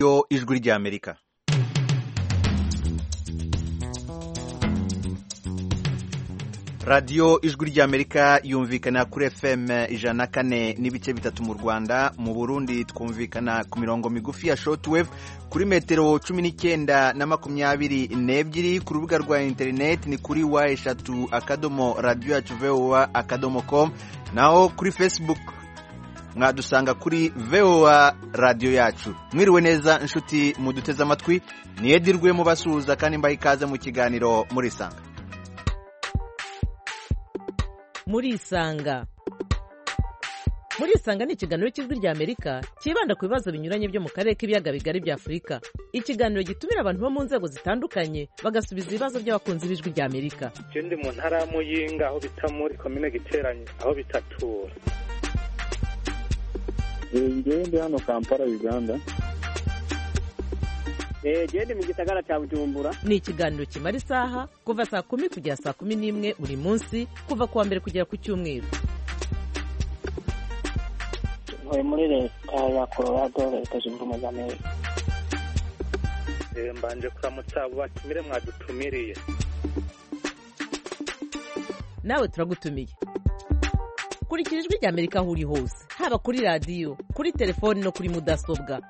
yo ijwi ry'Amerika. radiyo ijwi ry'Amerika yumvikana kuri FM 104 n'ibice bitatu mu Rwanda, mu Burundi twumvikana ku mirongo migufi ya shortwave kuri metero 19 na 22, ku rubuga rwa internet ni kuri wa3.radio.voa.com, naho kuri Facebook mwadusanga kuri VOA radio yacu. Mwiriwe neza inshuti muduteze amatwi, ni Edirwe mu basuhuza kandi mbaha ikaze mu kiganiro Murisanga. Murisanga ni ikiganiro cy'ijwi ry'Amerika kibanda ku bibazo binyuranye byo mu karere k'ibiyaga bigari bya Afurika. Ikiganiro gitumira abantu bo mu nzego zitandukanye bagasubiza ibibazo by'abakunzi b'ijwi ry'Amerika. Ndi mu ntara ya Muyinga aho bita muri commune Giteranye aho bitatura. Ndi hano Kampala, Uganda. Ndi mu gisagara cya Bujumbura. Ni ikiganiro kimara isaha kuva saa 10 kugera saa 11 buri munsi, kuva kuwa mbere kugera ku cyumweru. Muri leta ya Colorado, Leta Zunze Ubumwe za Amerika. Mbanje kuramutsa abo batumire mwadutumiriye. Nawe turagutumiye. Kurikira ijwi ry'Amerika aho uri hose, haba kuri radio, kuri telefoni no kuri mudasobwa.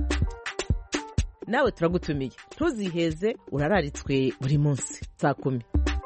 Nawe turagutumiye, ntuziheze, urararitswe buri munsi saa 10.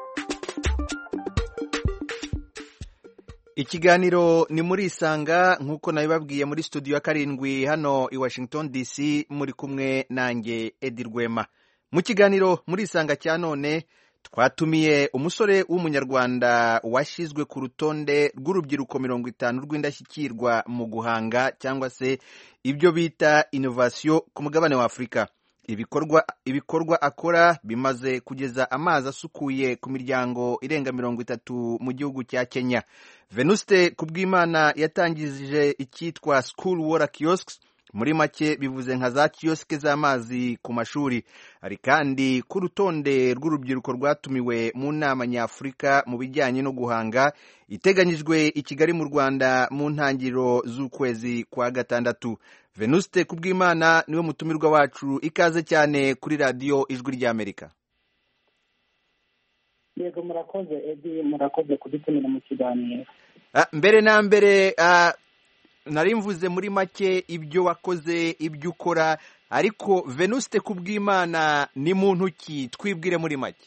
Ikiganiro ni Murisanga, nkuko nabibabwiye muri studio ya 7 hano i Washington DC, muri kumwe nanjye Edirwema. Mu kiganiro Murisanga cya none twatumiye umusore w'umunyarwanda washizwe ku rutonde rw'urubyiruko 50 rw'indashyikirwa mu guhanga cyangwa se ibyo bita innovation ku mugabane wa Afurika. Ibikorwa akora bimaze kugeza amazi asukuye ku miryango irenga 30 mu gihugu cya Kenya. Venuste Kubwimana yatangije icyitwa School Water Kiosks, muri make bivuze nka za kioske z'amazi ku mashuri. Ari kandi ku rutonde rw'urubyiruko rwatumiwe mu nama nyafurika mu bijyanye no guhanga iteganyijwe i Kigali mu Rwanda mu ntangiriro z'ukwezi kwa gatandatu. Venuste Kubwimana niwe mutumirwa wacu, ikaze cyane kuri radio ijwi ry'Amerika. Yego, murakoze Edi, murakoze kudutumira mu kiganiro. Mbere na mbere nari mvuze muri make ibyo wakoze, ibyo ukora, ariko Venuste Kubwimana ni muntu ki? Twibwire muri make.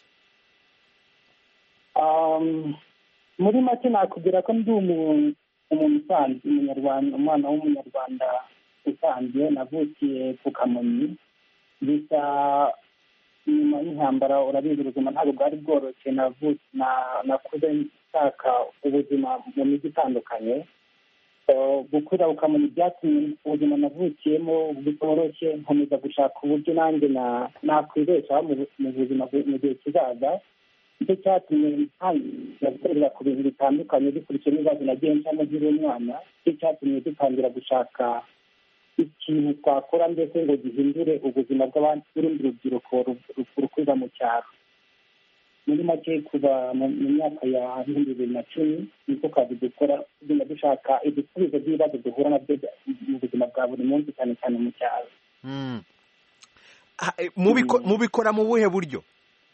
Muri make nakubwira ko ndi umuntu usanzwe, umunyarwanda, umwana w'umunyarwanda usanzwe. Navukiye ku Kamonyi, bisa nyuma y'intambara, urabizi ubuzima ntabwo bwari bworoshye. Nakuze nshaka ubuzima mu mijyi itandukanye. Gukura ukamenya ibyatumye ubuzima navukiyemo butoroshye, nkomeza gushaka uburyo nanjye nakwibeshaho mu buzima mu gihe kizaza. Nicyo cyatumye nagukorera ku bintu bitandukanye bikurikije n'ibibazo nagiye ncamo nkiri umwana. Nicyo cyatumye dutangira gushaka ikintu twakora mbese ngo gihindure ubuzima bw'urundi rubyiruko rukuza mu cyaro. Muri make kuva mu myaka ya 2010 niko kazi dukora, tugenda dushaka ibisubizo by'ibibazo duhura nabyo mu buzima bwa buri munsi, cyane cyane mu cyaro. Mubikora mu buhe buryo?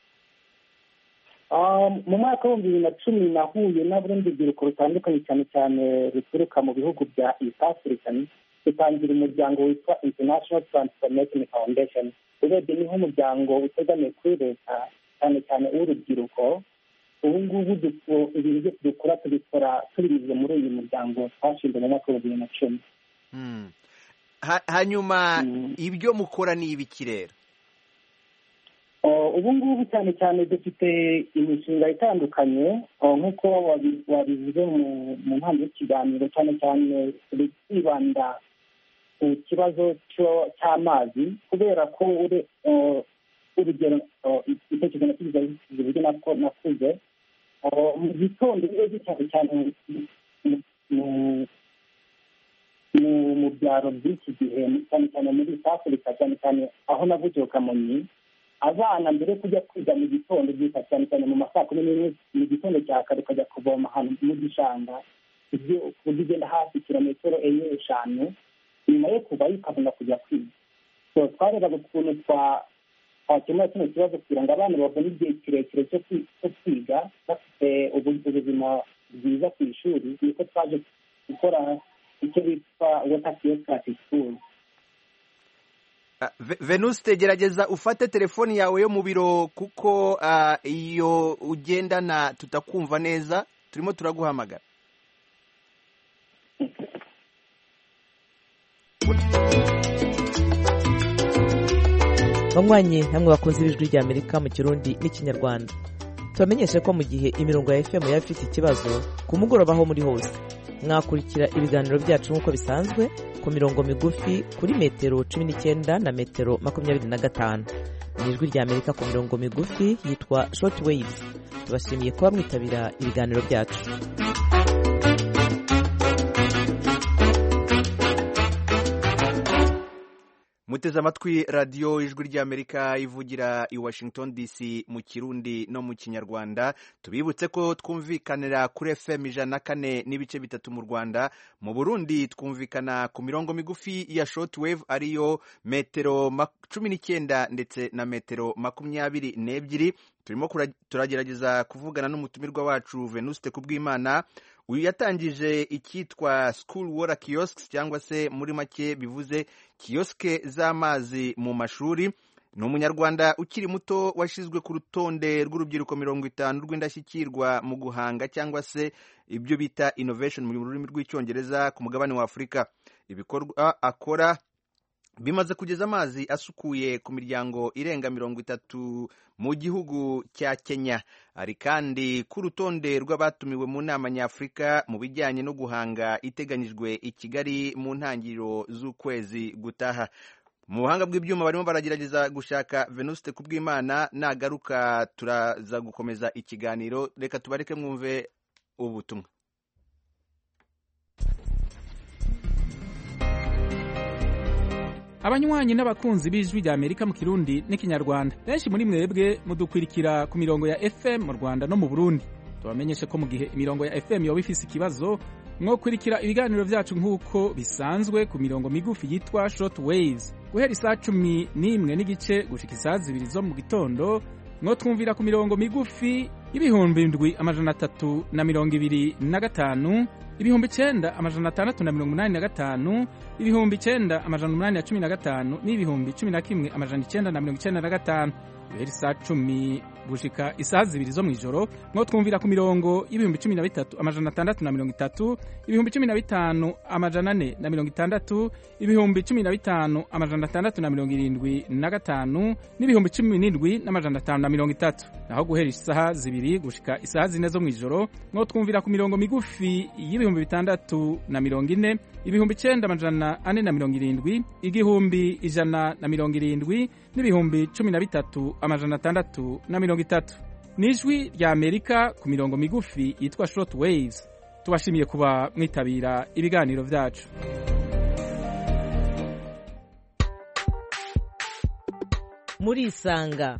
Mu mwaka wa 2010 nahuye n'urundi rubyiruko rutandukanye, cyane cyane ruturuka mu bihugu bya East Africa. Dutangira umuryango witwa International Transformation Foundation. Urebye ni nk'umuryango utegamiye kuri leta, cyane cyane urubyiruko. Ubu ngubu ibintu byose dukora tubikora tubinyuze muri uyu muryango twashinze mu mwaka wa 2010. Hanyuma ibyo mukora ni ibiki rero? Ubu ngubu cyane cyane dufite imishinga itandukanye, nk'uko wabivuze mu ntambwe y'ikiganiro. Cyane cyane twibanda ku kibazo cy'amazi, kubera ko urugero itekerezo nakigize uburyo nakuze mu gitondo rero, cyane cyane mu byaro by'iki gihe, cyane cyane muri East Africa, cyane cyane aho navukiye Kamonyi. Abana mbere kujya kwiga mu gitondo byita cyane cyane mu masaa 11 mu gitondo cya kare, ukajya kuvoma ahantu mu gishanga, ibyo ugenda hafi kilometero 5 nyuma yo kuva ukabona kujya kwiga. so twarebaga ukuntu twakemura kino kibazo kugira ngo abana babone igihe kirekire cyo kwiga bafite ubuzima bwiza ku ishuri. niko twaje gukora icyo bitwa water kiosk at school. Venuste, gerageza ufate telefoni yawe yo mu biro kuko iyo ugendana tutakumva neza, turimo turaguhamagara. banywanyi namwe bakunze ijwi rya Amerika mu Kirundi n'Ikinyarwanda, tubamenyeshe ko mu gihe imirongo ya FM yaba ifite ikibazo ku mugoroba aho muri hose, mwakurikira ibiganiro byacu nk'uko bisanzwe ku mirongo migufi kuri metero 19 na metero 25. Ni ijwi rya Amerika ku mirongo migufi yitwa short waves. Tubashimiye kuba mwitabira ibiganiro byacu. Muteze amatwi radiyo ijwi ry'Amerika ivugira i Washington DC mu Kirundi no mu Kinyarwanda. Tubibutse ko twumvikanira kuri FM 104.3 mu Rwanda. Mu Burundi twumvikana ku mirongo migufi ya shortwave ariyo metero 19 ndetse na metero 22. Turimo turagerageza kuvugana n'umutumirwa wacu Venuste Kubwimana. Uyu yatangije icyitwa School Water Kiosks cyangwa se muri make bivuze kioske z'amazi mu mashuri. Ni umunyarwanda ukiri muto washizwe ku rutonde rw'urubyiruko 50 rw'indashyikirwa mu guhanga cyangwa se ibyo bita innovation mu rurimi rw'icyongereza ku mugabane wa Afurika. Ibikorwa akora bimaze kugeza amazi asukuye ku miryango irenga 30 mu gihugu cya Kenya. Ari kandi ku rutonde rw'abatumiwe mu nama nyafurika mu bijyanye no guhanga iteganyijwe i Kigali mu ntangiriro z'ukwezi gutaha. Mu buhanga bw'ibyuma barimo baragerageza gushaka Venuste Kubwimana. Nagaruka turaza gukomeza ikiganiro. Reka tubareke mwumve ubutumwa. Abanywanyi n'abakunzi b'ijwi rya Amerika mu Kirundi n'Ikinyarwanda, benshi muri mwebwe mudukwirikira ku mirongo ya FM mu Rwanda no mu Burundi. Tubamenyeshe ko mu gihe imirongo ya FM yoba ifise ikibazo, mwokurikira ibiganiro vyacu nk'uko bisanzwe ku mirongo migufi yitwa short waves guhera isaa 11:15 gushika isaa 2 zo mu gitondo. Mwotwumvira ku mirongo migufi y'ibihumbi 7,325, ibihumbi 9,685, ibihumbi 9,815 n'ibihumbi 11,995. Guhera isaa 10 gushika isaa 2 zo mw'ijoro mwotwumvira ku mirongo y'ibihumbi 13,630, ibihumbi 15,460, ibihumbi 15,675 n'ibihumbi 17,530. Naho guhera isaha 2 gushika isaha 4 zo mw'ijoro mwotwumvira ku mirongo migufi y'ibihumbi 640, ibihumbi 9,470, igihumbi 170 n'ibihumbi 13,630. Nijwi rya Amerika ku mirongo migufi yitwa short waves. Tubashimiye kuba mwitabira ibiganiro vyacu. Murisanga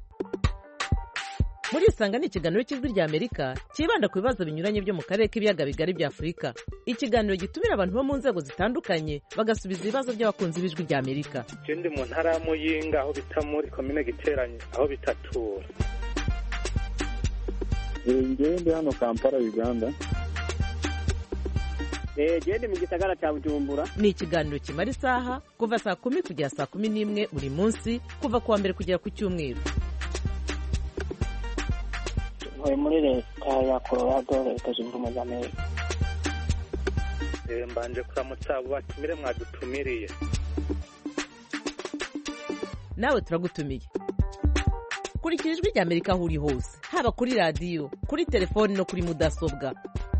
ni ikiganiro cy'ijwi rya Amerika kibanda ku bibazo binyuranye byo mu karere k'ibiyaga bigari bya Afurika. Ikiganiro gitumira abantu bo mu nzego zitandukanye bagasubiza ibibazo by'abakunzi b'ijwi rya Amerika. Ndi mu ntara ya Muyinga aho bita muri komine Giteranye aho bitatura. Ndi hano Kampala Uganda. Ndi mu gisagara cya Bujumbura. Ni ikiganiro kimara isaha kuva saa 10 kugera saa 11 buri munsi kuva kuwa mbere kugera ku cyumweru. Muri leta ya Colorado, leta zunze ubumwe za Amerika. Mbanje kuramutsa abo batumire mwadutumiriye. Nawe turagutumiye. Kurikira ijwi rya Amerika aho uri hose, haba kuri radio, kuri telefoni no kuri mudasobwa.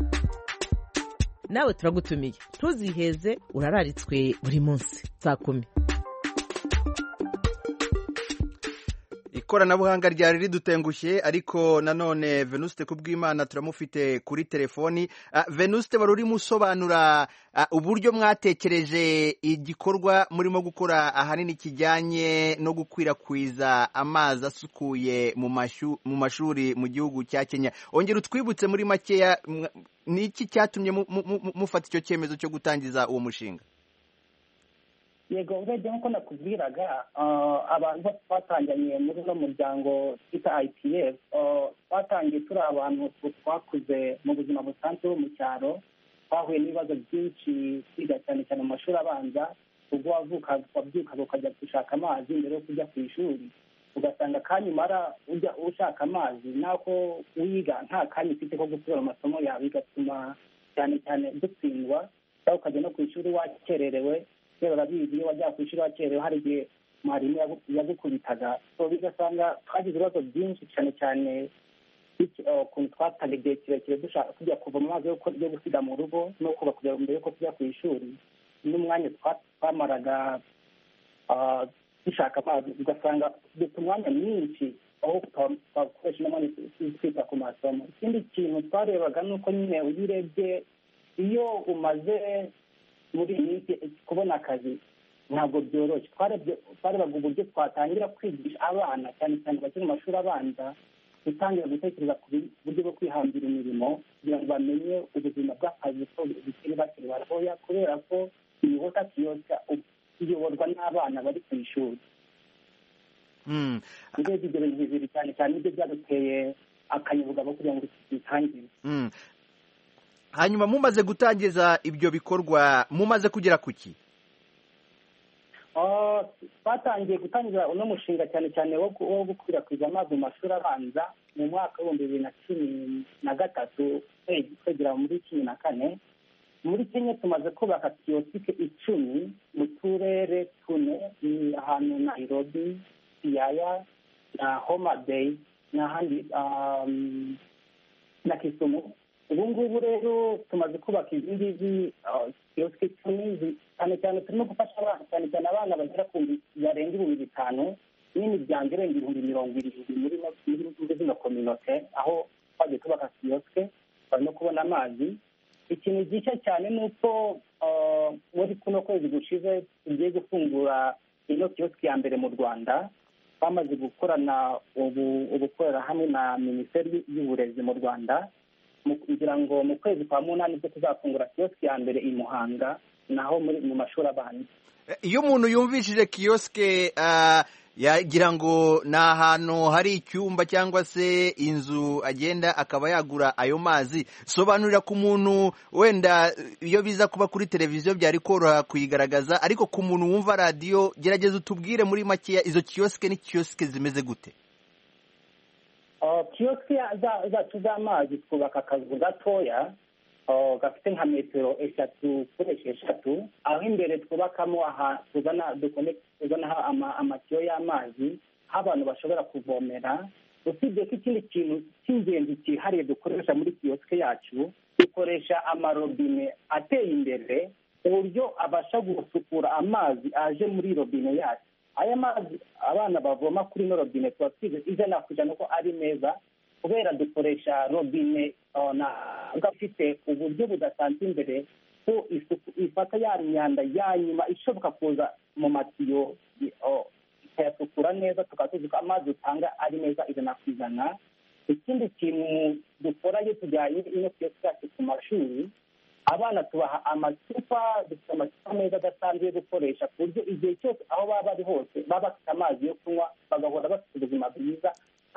Nawe turagutumiye. Ntuziheze, urararitswe buri munsi saa 10. Ikoranabuhanga ryari ridutengushye, ariko nanone Venuste Kubwimana turamufite kuri telefoni. Venuste, baruri musobanura uburyo mwatekereje igikorwa murimo gukora ahanini kijyanye no gukwirakwiza amazi asukuye mu mashuri mu gihugu cya Kenya. Ongera utwibutse muri makeya niki cyatumye mufata icyo cyemezo cyo gutangiza uwo mushinga? yego urebye nk'uko nakubwiraga abantu bose twatanganye muri uno muryango twita IPF twatangiye turi abantu twakuze mu buzima busanzwe mu cyaro, twahuye n'ibibazo byinshi twiga cyane cyane mu mashuri abanza, ubwo wabyukaga ukajya gushaka amazi mbere yo kujya ku ishuri, ugasanga akanya umara ujya ushaka amazi nako wiga nta kanya ufite ko gusubira mu masomo yawe, bigatuma cyane cyane dutsindwa cyangwa ukajya no ku ishuri wakererewe. Rero urabizi iyo wajya ku ishuri wakerewe hari igihe mwarimu yagukubitaga, bigasanga twagize ibibazo byinshi cyane cyane ukuntu twataga igihe kirekire dushaka kujya kuva mu mazi yo gusiga mu rugo no kuba kujya mbere yuko tujya ku ishuri, n'umwanya twamaraga dushaka amazi ugasanga dufite umwanya mwinshi aho twakoresha n'umwanya twita ku masomo. Ikindi kintu twarebaga ni uko nyine iyo urebye iyo umaze muri iyi minsi kubona akazi ntabwo byoroshye, twarebaga uburyo twatangira kwigisha abana cyane cyane bakiri mu mashuri abanza, gutangira gutekereza ku buryo bwo kwihangira imirimo kugira ngo bamenye ubuzima bw'akazi ko bakiri batoya, kubera ko imihota kiyosya iyoborwa n'abana bari ku ishuri. Urebye ibyo bintu bibiri cyane cyane nibyo byaduteye akanyabugabo kugira ngo bitangire. Hanyuma mumaze gutangiza ibyo bikorwa mumaze kugera ku ki? Twatangiye gutangiza uno mushinga cyane cyane wo gukwirakwiza amazi mu mashuri abanza mu mwaka w'ibihumbi 2013 twegera muri 2014. Muri Kenya tumaze kubaka kiyosike 10 mu turere 4, ahantu Nairobi, Siaya na Homa Bay n'ahandi na Kisumu. Ubu ngubu rero tumaze kubaka izindi kiyosike 10 cyane cyane turimo gufasha abana cyane cyane abana bagera ku barenga 5,000 n'imiryango irenga 20,000 muri zino kominote aho twagiye tubaka kiyosike barimo kubona amazi. Ikintu gishya cyane ni uko muri kuno kwezi gushize tugiye gufungura ino kiyosike ya mbere mu Rwanda. Bamaze gukorana ubukorera hamwe na Minisiteri y'Uburezi mu Rwanda kugira ngo mu kwezi kwa munani bwo tuzafungura kiyosike ya mbere i Muhanga naho mu mashuri abanza. Iyo umuntu yumvishije kiyosike yagira ngo ni ahantu hari icyumba cyangwa se inzu agenda akaba yagura ayo mazi. Sobanurira ku muntu wenda iyo biza kuba kuri televiziyo byari koroha kuyigaragaza, ariko ku muntu wumva radiyo gerageza utubwire muri makeya izo kiyosike ni kiyosike zimeze gute? Kiyosike zacu z'amazi twubaka akazu gatoya gafite nka metero 3x3, aho imbere twubakamo tuzanaho amatiyo y'amazi aho abantu bashobora kuvomera. Usibye ko ikindi kintu cy'ingenzi cyihariye dukoresha muri kiyosike yacu, dukoresha amarobine ateye imbere ku buryo abasha gusukura amazi aje muri robine yacu. Aya mazi abana bavoma kuri ino robine tuba twize ijana ku ijana ko ari meza, kubera dukoresha robine ifite uburyo budasanzwe imbere ko ifata ya myanda ya nyuma ishoboka kuza mu matiyo ikayasukura neza, tukaba tuzi ko amazi utanga ari meza ijana ku ijana. Ikindi kintu dukora iyo tujyanye ino kiyosike yacu ku mashuri, abana tubaha amacupa, dufite amacupa meza adasanzwe yo gukoresha ku buryo igihe cyose aho baba bari hose baba bafite amazi yo kunywa, bagahora bafite ubuzima bwiza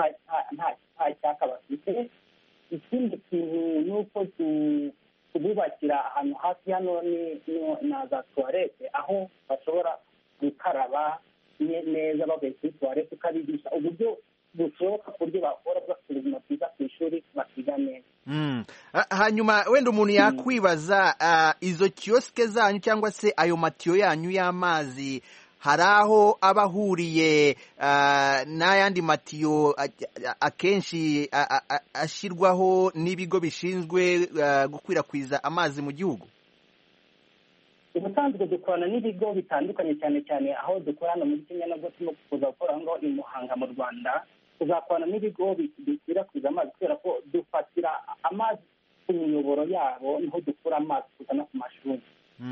nta cyaka bafite. Ikindi kintu ni uko tububakira ahantu hafi hano na za tuwarete aho bashobora gukaraba neza bavuye kuri tuwarete, tukabigisha uburyo bushoboka ku buryo bahora bafite ubuzima bwiza ku ishuri bakiga neza. Hanyuma wenda umuntu yakwibaza izo kiyosike zanyu cyangwa se ayo matiyo yanyu y'amazi hari aho aba ahuriye n'ayandi matiyo akenshi ashyirwaho n'ibigo bishinzwe gukwirakwiza amazi mu gihugu? Ubusanzwe dukorana n'ibigo bitandukanye cyane cyane aho dukorana muri Kenya nabwo turimo kuza gukora ngo i Muhanga mu Rwanda, tuzakorana n'ibigo bikwirakwiza amazi kubera ko dufatira amazi ku miyoboro yabo niho dukura amazi tuzana ku mashuri.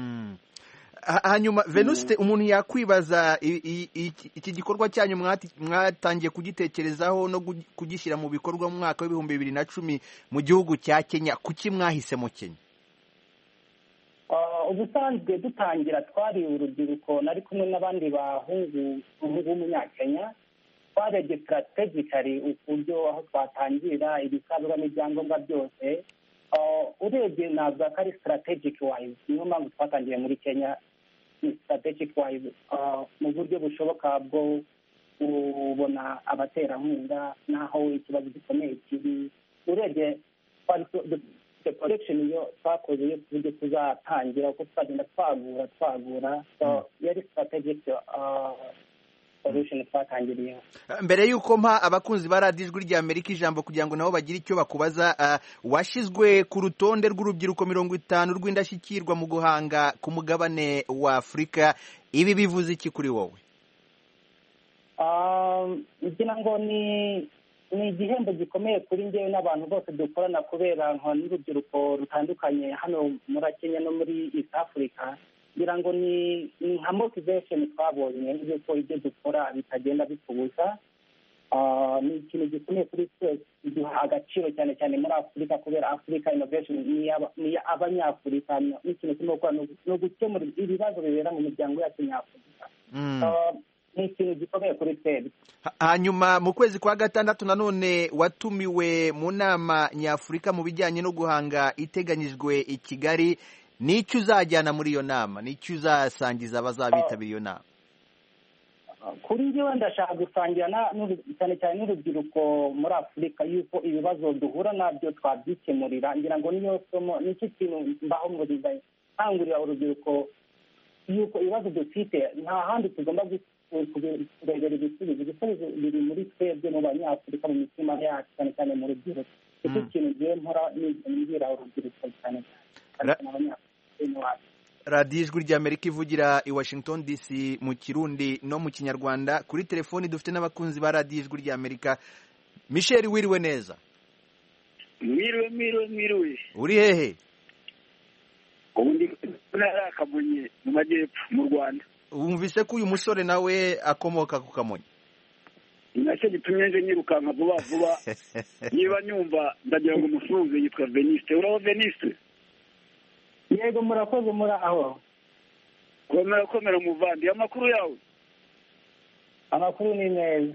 Hanyuma Venuste, umuntu yakwibaza iki gikorwa cyanyu mwatangiye kugitekerezaho no kugishyira mu bikorwa mu mwaka w'ibihumbi 2010 mu gihugu cya Kenya, kuki mwahisemo Kenya? ubusanzwe dutangira twari urubyiruko nari kumwe n'abandi bahungu b'umunyakenya twarebye strategically uburyo aho twatangira ibisabwa n'ibyangombwa byose urebye navuga ko ari strategic wise niyo mpamvu twatangiye muri Kenya strategic wise mu buryo bushoboka bwo kubona abaterankunga n'aho ikibazo gikomeye kiri urebye collection iyo twakoze yo kuburyo tuzatangira uko tuzagenda twagura yari strategic solution twatangiriye. Mbere y'uko mpa abakunzi ba radiyo ijwi rya Amerika ijambo kugira ngo nabo bagire icyo bakubaza, washyizwe ku rutonde rw'urubyiruko 50 rw'indashyikirwa mu guhanga ku mugabane wa Afurika. Ibi bivuze iki kuri wowe? ngira ngo ni igihembo gikomeye kuri njyewe n'abantu bose dukorana kubera n'urubyiruko rutandukanye hano muri Kenya no muri East Africa. Ngira ngo ni nka motivation twabonye yuko ibyo dukora bitagenda bitubuza. Ni ikintu gikomeye kuri twese, duha agaciro cyane cyane muri Afurika kubera Africa Innovation ni abanyafurika. Ni ikintu kimwe gukora no gukemura ibibazo bibera mu miryango yacu nyafurika. Ni ikintu gikomeye kuri twebwe. Hanyuma mu kwezi kwa gatandatu nanone watumiwe mu nama nyafurika mu bijyanye no guhanga iteganyijwe i Kigali. N'icyo uzajyana muri iyo nama, n'icyo uzasangiza abazabitabira iyo nama? Kuri njyewe ndashaka gusangira cyane cyane n'urubyiruko muri Afurika yuko ibibazo duhura nabyo twabyikemurira. Ngira ngo niyo somo n'iki kintu mbaho muri nkangurira urubyiruko yuko ibibazo dufite nta handi tugomba kurebera ibisubizo biri muri twebwe mu banyafurika mu mitima yacu cyane cyane mu rubyiruko. Icyo kintu ngiye mpora nibwira urubyiruko cyane cyane. Radiyo ijwi rya Amerika ivugira i Washington DC mu Kirundi no mu Kinyarwanda. Kuri telefoni dufite n'abakunzi ba radiyo ijwi rya Amerika. Michel, wiriwe neza? Mwiriwe. Uri hehe? Ubu ndi ntara Kamonyi mu majyepfo mu Rwanda. Wumvise ko uyu musore nawe akomoka ku Kamonyi? Nacyo gitumye nje nyirukanka vuba niba nyumva ndagira ngo umusuhuze yitwa Veniste. Uraho Veniste? Yego murakoze muri aho. Komera muvandi. Amakuru yawe? Amakuru ni neza.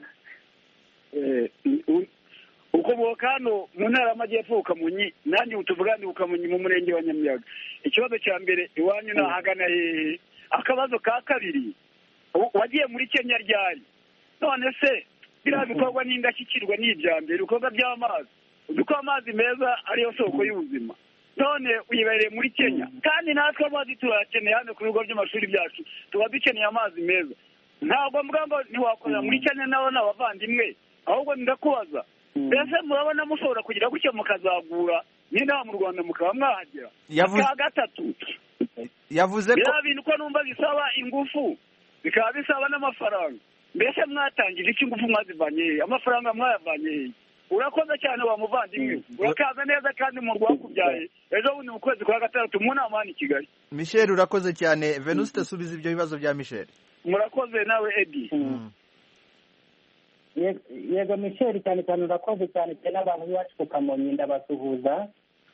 Ukomoka hano mu ntara y'Amajyepfo Kamonyi, nanjye utuvugane Kamonyi mu murenge wa Nyamiyaga. Ikibazo cya mbere iwanyu nahagana hehe? Akabazo ka kabiri, wagiye muri Kenya ryari? None se biriya bikorwa n'indashyikirwa n'ibya mbere, ibikorwa by'amazi, uduko amazi meza ariyo soko y'ubuzima. None uyibereye muri Kenya kandi natwe amazi turakeneye hano ku bigo by'amashuri byacu, tuba dukeneye amazi meza. Ntabwo mbwa ngo ntiwakorera muri Kenya nawe n'abavandimwe, ahubwo ndakubaza mbese murabona mushobora kugira gutya mukazagura n'inaha mu Rwanda mukaba mwahagera? Ka gatatu, yavuze ko biriya bintu ko numva bisaba ingufu bikaba bisaba n'amafaranga. Mbese mwatangije iki? Ingufu mwazivanye hehe? Amafaranga mwayavanye hehe? Urakoze cyane wa muvandimwe, urakaza neza kandi mu rwakubyaye ejo bundi mu kwezi kwa gatandatu mu nama hano i Kigali. Michel, urakoze cyane. Venuste, subiza ibyo bibazo bya Michel. Murakoze nawe Eddie. Yego Michel, cyane cyane urakoze cyane cyane abantu b'iwacu ku Kamonyi ndabasuhuza.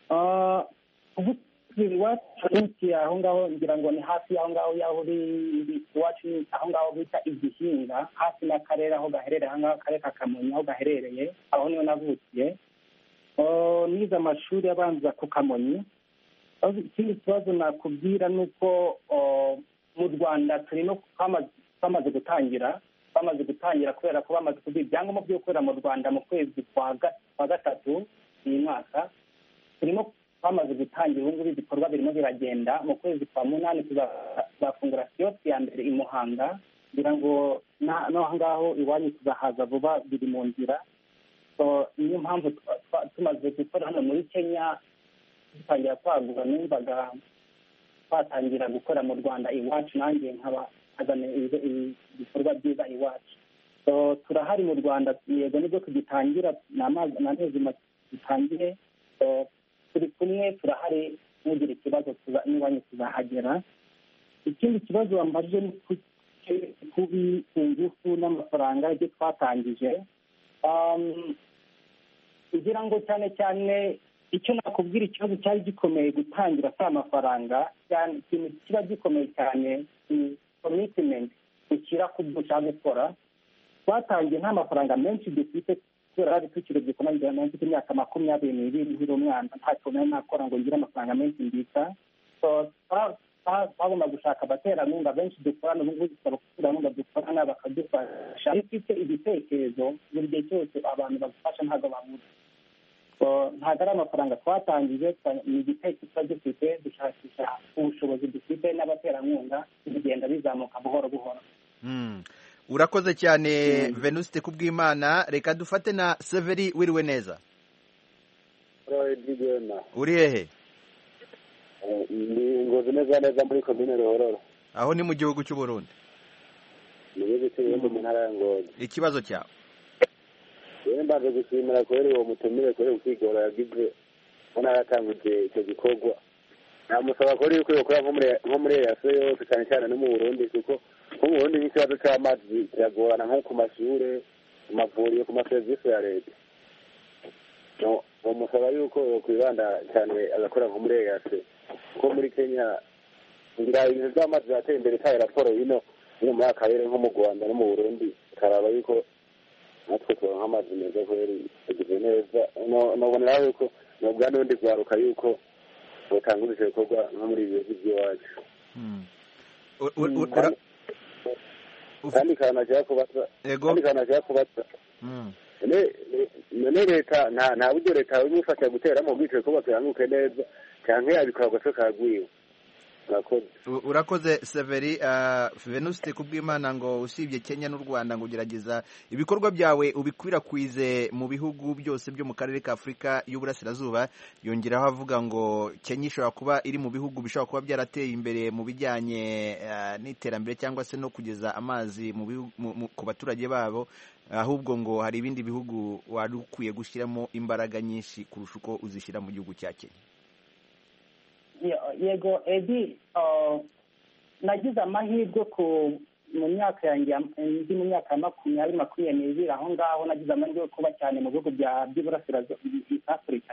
Iwacu aho ngaho ngira ngo ni hafi y'aho ngaho yaho uri iwacu, aho ngaho bita Igihinga, hafi n'akarere aho gaherereye, aho ngaho akarere ka Kamonyi aho gaherereye, aho niho navukiye. Nize amashuri abanza ku Kamonyi. Ikindi kibazo nakubwira ni uko mu Rwanda turimo twamaze gutangira kubera ko bamaze kuduha ibyangombwa byo gukorera mu Rwanda mu kwezi kwa gatatu uyu mwaka. Twamaze gutangira ubu ngubu ibikorwa birimo biragenda. Mu kwezi kwa munani tuzafungura kiyosiki ya mbere i Muhanga, kugira ngo n'aho ngaho iwanyu tuzahaza vuba, biri mu nzira. Niyo mpamvu tumaze gukora hano muri Kenya dutangira kwagura, numvaga twatangira gukora mu Rwanda iwacu, nanjye nkaba azana ibikorwa byiza iwacu. Turahari mu Rwanda, yego nibwo tugitangira, n'amezi make dutangire. Turi kumwe, turahari, nugira ikibazo n'iwanyu tuzahagera. Ikindi kibazo wambajije ni kubi ingufu n'amafaranga ibyo twatangije. Kugira ngo cyane cyane icyo nakubwira, ikibazo cyari gikomeye gutangira si amafaranga cyane, ikintu kiba gikomeye cyane ni commitment ushyira ku byo ushaka gukora. Twatangiye nta mafaranga menshi dufite kubera hari tukiri gikomeye, mfite imyaka 22 nkiri umwana, nta kintu nari nakora ngo ngire amafaranga menshi mbika. So twagomba gushaka abaterankunga benshi dukorana, ubu ngubu dusaba abaterankunga dukorana bakadufasha. Iyo ufite igitekerezo buri gihe cyose abantu bagufasha ntabwo babura. Ntabwo ari amafaranga twatangije, ni igitekerezo dufite, dushakisha ubushobozi dufite n'abaterankunga, bigenda bizamuka buhoro buhoro. Urakoze cyane Venuste Kubwimana. Reka dufate na Severi. Wiriwe neza? Uri hehe? Ni Ngozi neza muri komine Ruhororo. Aho ni mu gihugu cy'u Burundi? Mu gihugu cy'u Burundi mu ntara ya Ngozi. Ikibazo cyawe? Rero mbaze gushimira kubera uwo mutumire kubera ukwigora yagize ubona yaratanguje icyo gikorwa. Namusaba ko yuko yokora nko muri EAC yose cyane cyane no mu Burundi, kuko mu Burundi n'ikibazo cy'amazi kiragorana nko ku mashure, ku mavuriro, ku maserivisi ya leta. Bamusaba yuko yokwibanda cyane agakora nko muri EAC, kuko muri Kenya ngira ibintu by'amazi byateye imbere cyane. Raporo ino muri akarere nko mu Rwanda no mu Burundi karaba yuko natwe turonka amazi meza kweri tugize neza. Nobonera yuko nobwa n'undi rwaruka yuko batangurije ibikorwa nko muri ibyo by'iwacu. Kandi kanajya kubaza none leta nta buryo leta imufasha guteramo bw'icyo bikorwa kiranguke neza cyangwa yabikora gato kagwiwe. Urakoze Severi. Venuste Kubwimana ngo usibye Kenya n'u Rwanda ngo ugerageza ibikorwa byawe ubikwirakwize mu bihugu byose byo mu karere ka Afurika y'Uburasirazuba. Yongeraho avuga ngo Kenya ishobora kuba iri mu bihugu bishobora kuba byarateye imbere mu bijyanye n'iterambere cyangwa se no kugeza amazi ku baturage babo, ahubwo ngo hari ibindi bihugu wari ukwiye gushyiramo imbaraga nyinshi kurusha uko uzishyira mu gihugu cya Kenya. Yego Edi, nagize amahirwe mu myaka yanjye ndi mu myaka ya 20 aho ngaho nagize amahirwe yo kuba cyane mu bihugu by'iburasirazuba East Africa.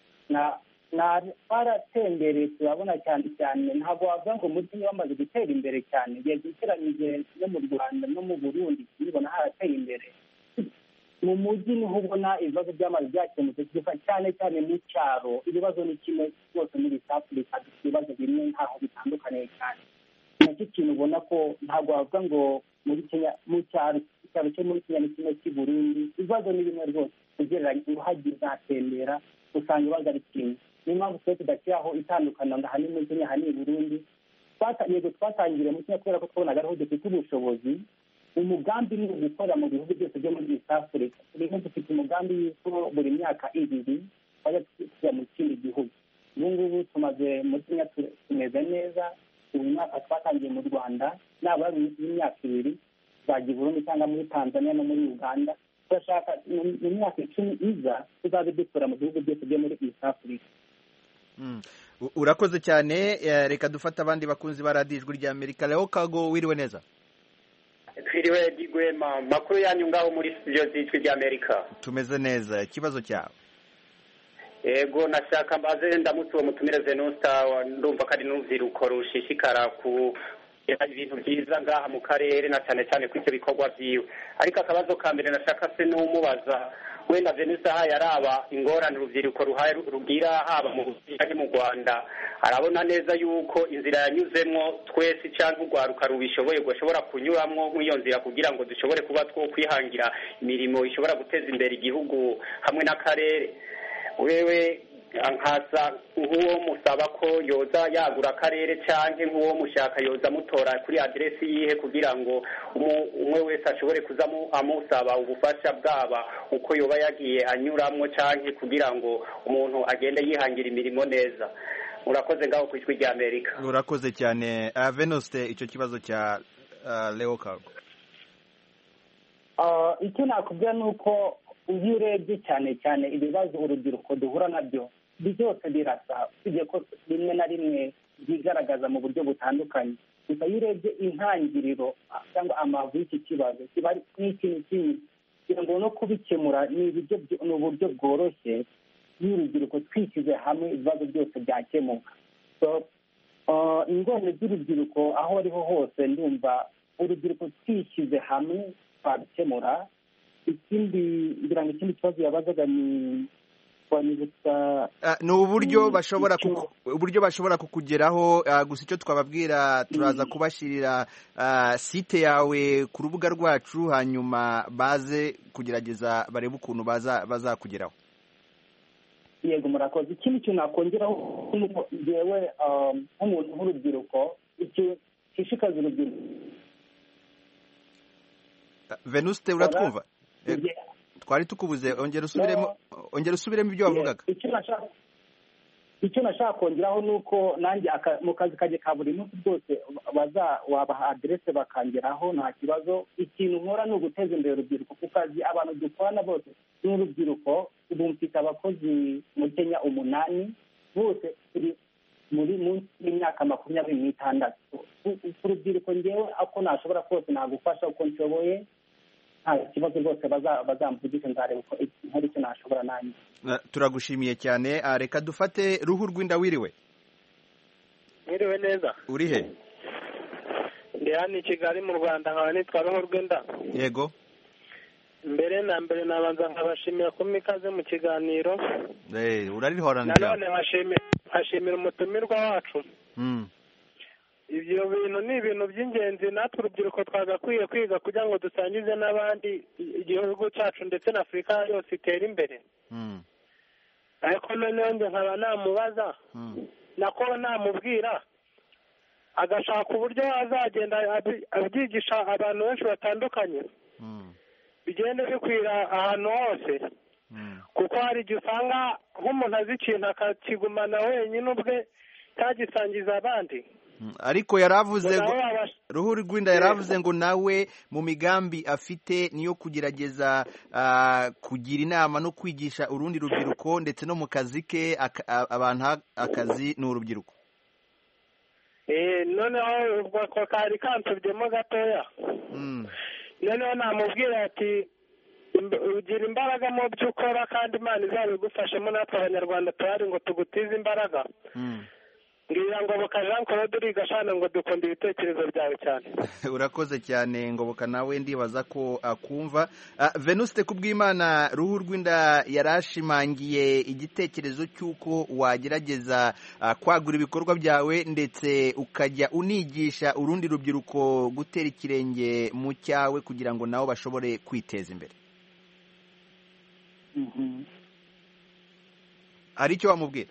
Twaratembereye turabona cyane ntabwo wavuga ngo umujyi wamaze gutera imbere cyane, yegeranyije no mu Rwanda no mu Burundi tubona harateye imbere. Mu mujyi niho ubona ibibazo by'amazi byakemutse, cyane cyane mu cyaro ibibazo ni kimwe rwose muri East Africa, ibibazo bimwe ntaho bitandukaniye cyane. Nacyo kintu ubona ko ntabwo wavuga ngo muri Kenya mu cyaro cyo muri Kenya ni kimwe cy'i Burundi, ibibazo ni bimwe rwose ugereranyije uhagiye uzatembera usanga ibibazo ari kimwe. Niyo mpamvu twe tudashyiraho itandukaniro ngo aha ni muri Kenya aha ni i Burundi. Yego twatangiriye mu Kenya kubera ko twabonaga ariho dufite ubushobozi. Umugambi ni ugukora mu bihugu byose byo muri East Africa. Turimo dufite umugambi y'uko buri myaka 2 bajya tujya mu kindi gihugu. Ubu ngubu tumaze muri Kenya tumeze neza. Uyu mwaka twatangiye mu Rwanda, naba imyaka 2 tuzajya i Burundi cyangwa muri Tanzania no muri Uganda. Turashaka mu myaka 10 iza tuzabe dukora mu bihugu byose byo muri East Africa. Urakoze cyane. Reka dufata abandi bakunzi ba Radio Ijwi ry'Amerika. Leo Kago, wiriwe neza? Twiriwe Digwema, makuru yanyu ngaho muri studio z'Ijwi ry'Amerika. Tumeze neza. Ikibazo cyawe? Yego, nashaka mbaze ndamutse uwo mutumire Venuste, ndumva kari n'urubyiruko rushishikara ku ibintu byiza ngaha mu karere na cyane cyane ku icyo bikorwa byiwe. Ariko akabazo ka mbere nashaka se n'umubaza wenda Venuste aha yaraba ingorane urubyiruko rugira haba mu Burundi mu Rwanda, arabona neza yuko inzira yanyuzemwo twese cyangwa urwaruka rubishoboye gushobora kunyuramwo mw'iyo nzira kugira ngo dushobore kuba two kwihangira imirimo ishobora guteza imbere igihugu hamwe n'akarere. Wewe nkasa nk'uwo musaba ko yoza yagura akarere cyangwa nk'uwo mushaka yoza mutora kuri aderesi yihe kugira ngo umwe wese ashobore kuza amusaba ubufasha bwaba uko yoba yagiye anyuramwo cyangwa kugira ngo umuntu agende yihangira imirimo neza. Urakoze ngaho ku Ijwi ry'Amerika. Urakoze cyane. Venuste, icyo kibazo cya Leo Kago. Icyo nakubwira ni uko iyo urebye cyane cyane ibibazo urubyiruko duhura nabyo byose birasa, usibye ko rimwe na rimwe byigaragaza mu buryo butandukanye. Gusa iyo urebye intangiriro cyangwa amavu y'iki kibazo kiba ari n'ikintu kimwe, kugira ngo no kubikemura ni uburyo bworoshye. y'urubyiruko twishyize hamwe ibibazo byose byakemuka. ingorane z'urubyiruko aho ariho hose ndumva urubyiruko twishyize hamwe twabikemura. Ikindi ngira ngo ikindi kibazo yabazaga ni uburyo bashobora kukugeraho. Gusa icyo twababwira turaza kubashyirira site yawe ku rubuga rwacu, hanyuma baze kugerageza barebe ukuntu bazakugeraho. Yego murakoze. Ikindi kintu nakongeraho njyewe nk'umuntu nk'urubyiruko icyo gishishikaza urubyiruko. Venuste uratwumva? Twari tukubuze, ongera usubiremo ibyo wavugaga. Icyo nashaka kongeraho ni uko nanjye mu kazi kanjye ka buri munsi rwose wabaha aderese bakangeraho nta kibazo. Ikintu nkora ni uguteza imbere urubyiruko ku kazi. Abantu dukorana bose n'urubyiruko. Ubu mfite abakozi muri Kenya 8, bose turi muri munsi y'imyaka 26. Ku rubyiruko njyewe ako nashobora kose nagufasha uko nshoboye, nta kibazo rwose bazamvugisha nzareba uko hari icyo nashobora nanjye. Turagushimiye cyane. Reka dufate Ruhu Rwinda. Wiriwe? Mwiriwe neza. Uri he? Ndi hano i Kigali mu Rwanda, nkaba nitwa Ruhu Rwinda. Yego. Mbere nabanza nkabashimira ko mikaze mu kiganiro. Urarihoranira. Nanone nkashimira umutumirwa wacu. Ibyo bintu ni ibintu by'ingenzi natwe urubyiruko twagakwiye kwiga kugira ngo dusangize n'abandi igihugu cyacu ndetse na Afurika yose itere imbere. Ariko noneho njye nkaba namubaza nako namubwira agashaka uburyo azagenda abyigisha abantu benshi batandukanye, bigende bikwira ahantu hose, kuko hari igihe usanga nk'umuntu azi ikintu akakigumana wenyine ubwe ntagisangiza abandi. Ariko yaravuze ngo Ruhu Rwinda yaravuze ngo nawe mu migambi afite niyo kugerageza kugira inama no kwigisha urundi rubyiruko, ndetse no mu kazi ke abantu akazi ni urubyiruko. Noneho ubwo kari kansubyemo gatoya. Noneho namubwira ati ugira imbaraga mu byo ukora kandi Imana izabigufashemo, natwe abanyarwanda tuhari ngo tugutize imbaraga. Ngira Ngoboka Jean Claude uri Gashana ngo dukunda ibitekerezo byawe cyane. Urakoze cyane Ngoboka, nawe ndibaza ko akumva. Venuste Kubwimana, Ruhu Rwinda yarashimangiye igitekerezo cy'uko wagerageza kwagura ibikorwa byawe ndetse ukajya unigisha urundi rubyiruko gutera ikirenge mu cyawe kugira ngo nabo bashobore kwiteza imbere. Ari cyo wamubwira?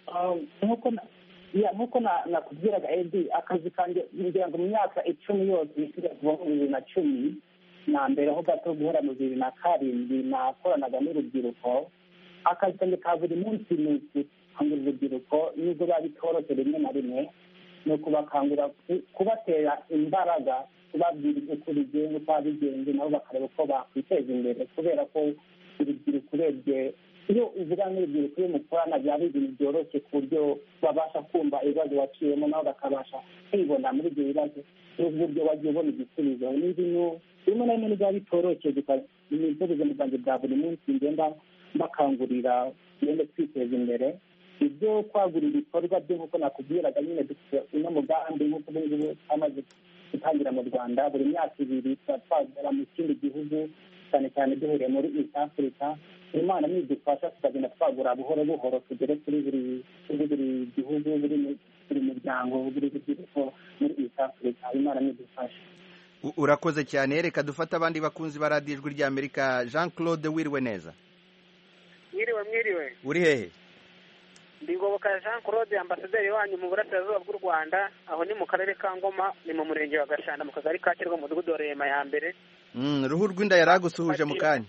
Nkuko nakubwiraga Edi, akazi kanjye ngira ngo mu myaka 10 yose isigaye kuva mu 2010 na mbere ho gato guhera mu 2007 nakoranaga n'urubyiruko. Akazi kanjye ka buri munsi ni ukangurira urubyiruko, nubwo biba bitoroshye rimwe na rimwe, ni ukubakangurira kubatera imbaraga, kubabwira uko bigenze uko bigenze nabo bakareba uko bakwiteza imbere, kubera ko urubyiruko urebye iyo uvuga n'urubyiruko iyo mukorana byaba ibintu byoroshye ku buryo babasha kumva ibibazo waciyemo nabo bakabasha kwibona muri ibyo bibazo n'uburyo wagiye ubona igisubizo. n'ibintu rimwe na rimwe byaba bitoroshye, nibyo buzima bwanjye bwa buri munsi ngenda mbakangurira ngende twiteza imbere. Ibyo kwagura ibikorwa byo nk'uko nakubwiraga nyine dufite uno mugambi nk'uko ubungubu amaze gutangira mu Rwanda, buri myaka 2 twagera mu kindi gihugu, cyane cyane duhereye muri East Africa. Imana nidufasha tukagenda twagura buhoro buhoro tugere kuri buri gihugu, buri muryango, buri rubyiruko muri East Africa. Imana nidufasha. Urakoze cyane. Reka dufate abandi bakunzi ba Radio Ijwi ry'Amerika. Jean Claude, wiriwe neza? Mwiriwe. Uri hehe? Ndi Ngoboka Jean Claude, ambasaderi wanyu mu burasirazuba bw'u Rwanda, aho ni mu karere ka Ngoma, ni mu murenge wa Gashanda mu kagari ka Kirwa mu mudugudu wa Rema ya mbere. Ruhu Rwinda yaragusuhuje mu kanya.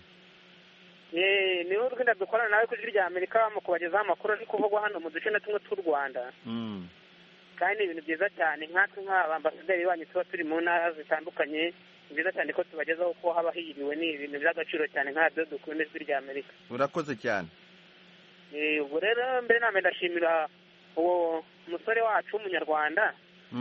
Ni Ruhu Rwinda dukorana nawe ku Ijwi ry'Amerika mu kubagezaho amakuru ari kuvugwa hano mu duce na tumwe tw'u Rwanda. Kandi ni ibintu byiza cyane, nkatwe nk'abambasaderi banyu tuba turi mu ntara zitandukanye, ni byiza cyane ko tubagezaho ko haba hiriwe. ni ibintu by'agaciro cyane nk'abyo dukunda Ijwi ry'Amerika. Urakoze cyane. Ubwo rero mbere name ndashimira uwo musore wacu w'umunyarwanda.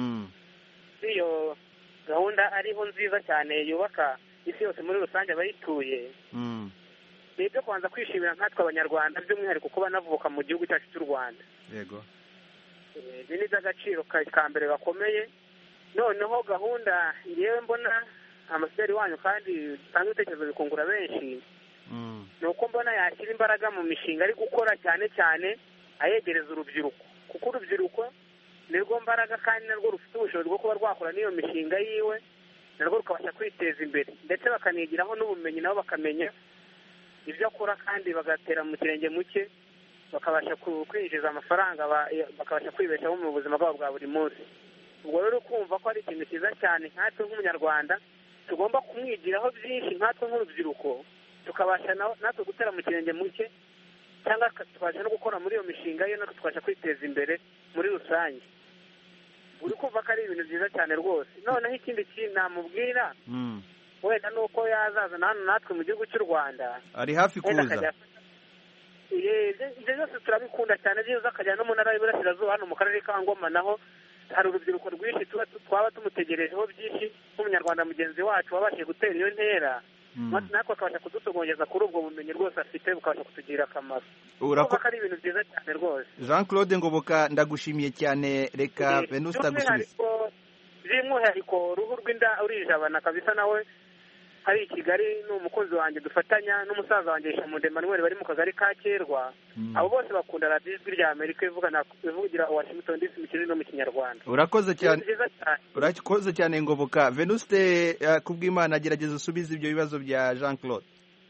Iyo gahunda ariho nziza cyane yubaka isi yose muri rusange abayituye. ni ibyo kubanza kwishimira nkatwe abanyarwanda by'umwihariko kuba navuka mu gihugu cyacu cy'u Rwanda. Yego. Ibi ni iby'agaciro ka mbere gakomeye. Noneho gahunda yewe mbona amasederi wanyu kandi usanga ibitekerezo bikungura benshi, ni uko mbona yashyira imbaraga mu mishinga ari gukora cyane cyane ayegereza urubyiruko, kuko urubyiruko nirwo mbaraga kandi narwo rufite ubushobozi bwo kuba rwakora n'iyo mishinga yiwe, narwo rukabasha kwiteza imbere ndetse bakanigiraho n'ubumenyi, nabo bakamenya ibyo akora kandi bagatera mu kirenge muke, bakabasha kwinjiza amafaranga, bakabasha kwibeshaho mu buzima bwabo bwa buri munsi. Ubwo rero kumva ko ari ikintu cyiza cyane nkatwe nk'umunyarwanda tugomba kumwigiraho byinshi nkatwe nk'urubyiruko, tukabasha natwe gutera mu kirenge muke, cyangwa tukabasha no gukora muri iyo mishinga ye, natwe tukabasha kwiteza imbere muri rusange. Uri kumva ko ari ibintu byiza cyane rwose. Noneho ikindi kintu namubwira wenda ni uko yazazana hano natwe mu gihugu cy'u Rwanda, ari hafi kuza. Ibyo byose turabikunda cyane, byiza akajya no mu ntara y'Iburasirazuba hano mu karere ka Ngoma, naho hari urubyiruko rwinshi twaba tumutegerejeho byinshi, nk'umunyarwanda mugenzi wacu wabashije gutera iyo ntera, natwe akabasha kudutogongeza kuri ubwo bumenyi rwose afite, bukabasha kutugirira akamaro. Urumva ko ari ibintu byiza cyane rwose. Jean Claude Ngoboka, ndagushimiye cyane. Reka Venuste agusubize. By'umwihariko uruhu rw'inda urijabana kabisa, nawe hari i Kigali ni umukozi wanjye dufatanya n'umusaza wanjye Shamunde Emmanuel bari mu kagari ka Kerwa. Abo bose bakunda radiyo ijwi rya Amerika ivugira Washington DC mu Kirundi no mu Kinyarwanda. Urakoze cyane. Urakoze cyane Ngoboka. Venuste kubw'Imana agerageza usubize ibyo bibazo bya Jean Claude.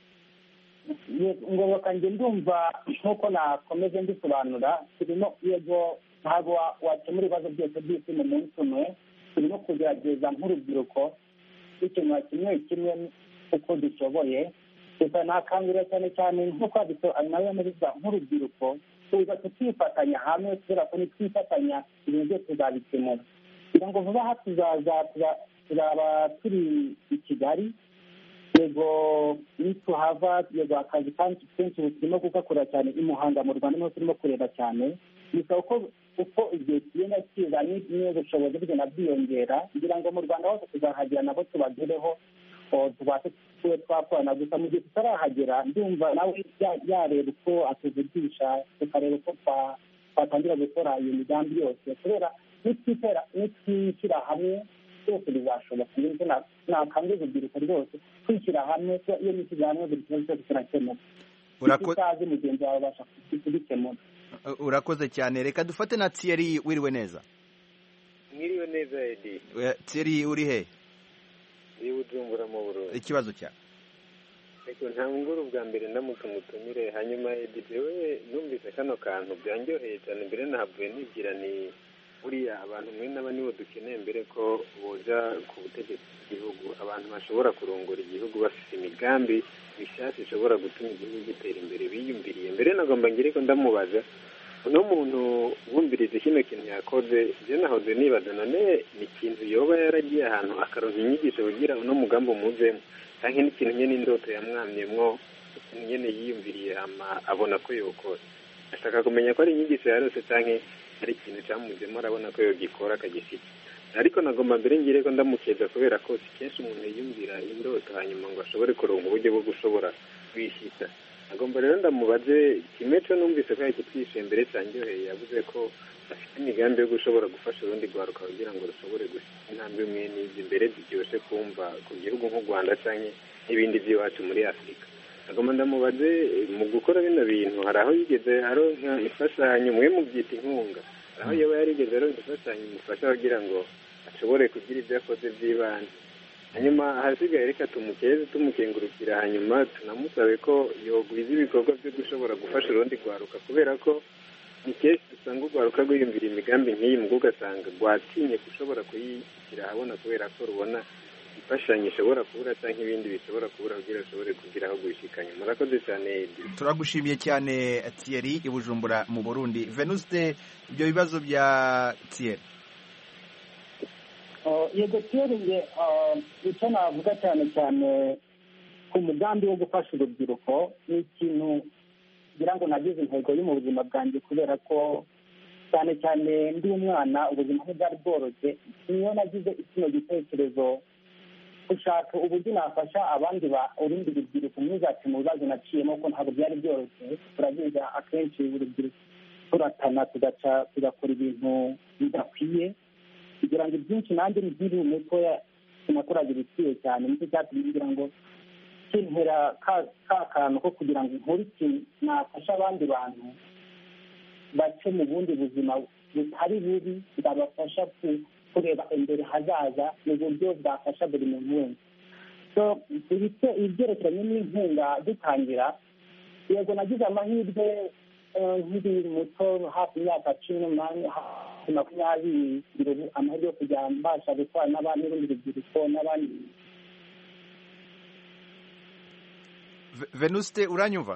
Ngoboka njye ndumva nk'uko nakomeze mbisobanura, turimo yego ntabwo wakemura ibibazo byose by'isi mu munsi umwe, turimo kugerageza nk'urubyiruko ikintu kimwe uko dushoboye, gusa nakangurira cyane cyane nk'uko nawe yamuriza nk'urubyiruko, tuza tukifatanya hamwe, kubera ko nitwifatanya ibintu byose tuzabikemura. kugira ngo vuba aha tuzaba turi i Kigali, yego nituhava yego akazi kandi kenshi turimo gukora cyane i Muhanga mu Rwanda, niho turimo kureba cyane. Bisaba uko igihe kigenda kiza n'ubushobozi bugenda bwiyongera, kugira ngo mu Rwanda hose tuzahagera nabo tubagereho, tubashe kuba twakorana. Gusa mu gihe tutarahagera, ndumva nawe yareba uko atuvugisha, tukareba uko twatangira gukora iyo migambi yose, kubera nitwishyira hamwe byose bizashoboka. Ndetse nakangurira urubyiruko rwose kwishyira hamwe, iyo nishyize hamwe buri kibazo cyose kirakemuka. utazi mugenzi wawe abasha kubikemura. Urakoze cyane. Reka dufate na Thierry. Wiriwe neza? Mwiriwe neza Edi. Thierry uri he? Ndi Bujumbura mu Burundi. Ikibazo cya Eko ntanguru bwa mbere ndamutse mutumire, hanyuma Edi jewe numvise kano kantu byanjyoheye cyane. Mbere nahavuye nigira ni buriya abantu mwe n'aba nibo dukeneye mbere ko boja ku butegetsi bw'igihugu, abantu bashobora kurongora igihugu bafite imigambi mishyashya ishobora gutuma igihugu gitera imbere biyumviriye. Mbere nagomba ngire ko ndamubaza uno muntu wumviriza kino kintu yakoze, je nahoze nibaza none ni ikintu yoba yaragiye ahantu akaronka inyigisho kugira uno mugambi umuzemo, canke n'ikintu nyene indoto yamwamyemwo nyene yiyumviriye abona ko yokora. Ashaka kumenya ko ari inyigisho yarose canke ari ikintu cyamuzemo arabona ko yogikora akagifite. Ariko nagomba mbere ngire ko ndamukeza, kubera ko si kenshi umuntu yiyumvira indoto hanyuma ngo ashobore kuronka uburyo bwo gushobora kwishyita. Nagomba rero ndamubaze kimwe cyo numvise ko yakitwishe mbere cyanjyoheye, yavuze ko afite imigambi yo gushobora gufasha urundi rwaruka kugira ngo rushobore gushyira intambwe imwe n'izi imbere ziryoshe kumva ku gihugu nk'u Rwanda cyangwa n'ibindi by'iwacu muri Afurika. Nagomba ndamubaze mu gukora bino bintu hari aho yigeze aronka imfashanyo, mwe mubyita inkunga, hari aho yaba yarigeze aronka imfashanyo imufasha kugira ngo ashobore kugira ibyo yakoze by'ibanze. Hanyuma hasigaye reka tumukeze tumukengurukira, hanyuma tunamusabe ko yogwiza ibikorwa byo gushobora gufasha urundi rwaruka, kubera ko ni kenshi usanga urwaruka rwiyumvira imigambi nk'iyi mu ugasanga rwatinye gushobora kuyishyira ahabona, kubera ko rubona imfashanyo ishobora kubura cyangwa ibindi bishobora kubura kugira ashobore kugira aho gushikanya. Murakoze cyane. Turagushimiye cyane Thierry i Bujumbura mu Burundi. Venuste, ibyo bibazo bya Thierry? Yego Thierry, icyo navuga cyane cyane ku mugambi wo gufasha urubyiruko ni ikintu ngira ngo nagize intego yo mu buzima bwanjye, kubera ko cyane cyane ndi umwana ubuzima bwari bworoshye, niyo nagize kino gitekerezo gushaka uburyo nafasha abandi urundi rubyiruko ntuzace mu bibazo naciyemo ko ntabwo byari byoroshye. turabiza akenshi urubyiruko turatana tugakora ibintu bidakwiye kugira ngo ibyinshi nanjye nkiri umutoya sinakoraga ibikwiye cyane. nicyo cyatumye kugira ngo kintera ka kantu ko kugira ngo nkore ikintu nafasha abandi bantu bace mu bundi buzima butari bubi bwabafasha kureba imbere hazaza mu buryo bwafasha buri muntu wese. so ibyerekeranye n'inkunga dutangira, yego nagize amahirwe nkiri muto hafi imyaka 18 hafi 20 amahirwe yo kujya mbasha gukora n'abandi n'urundi rubyiruko n'abandi. Venuste uranyumva?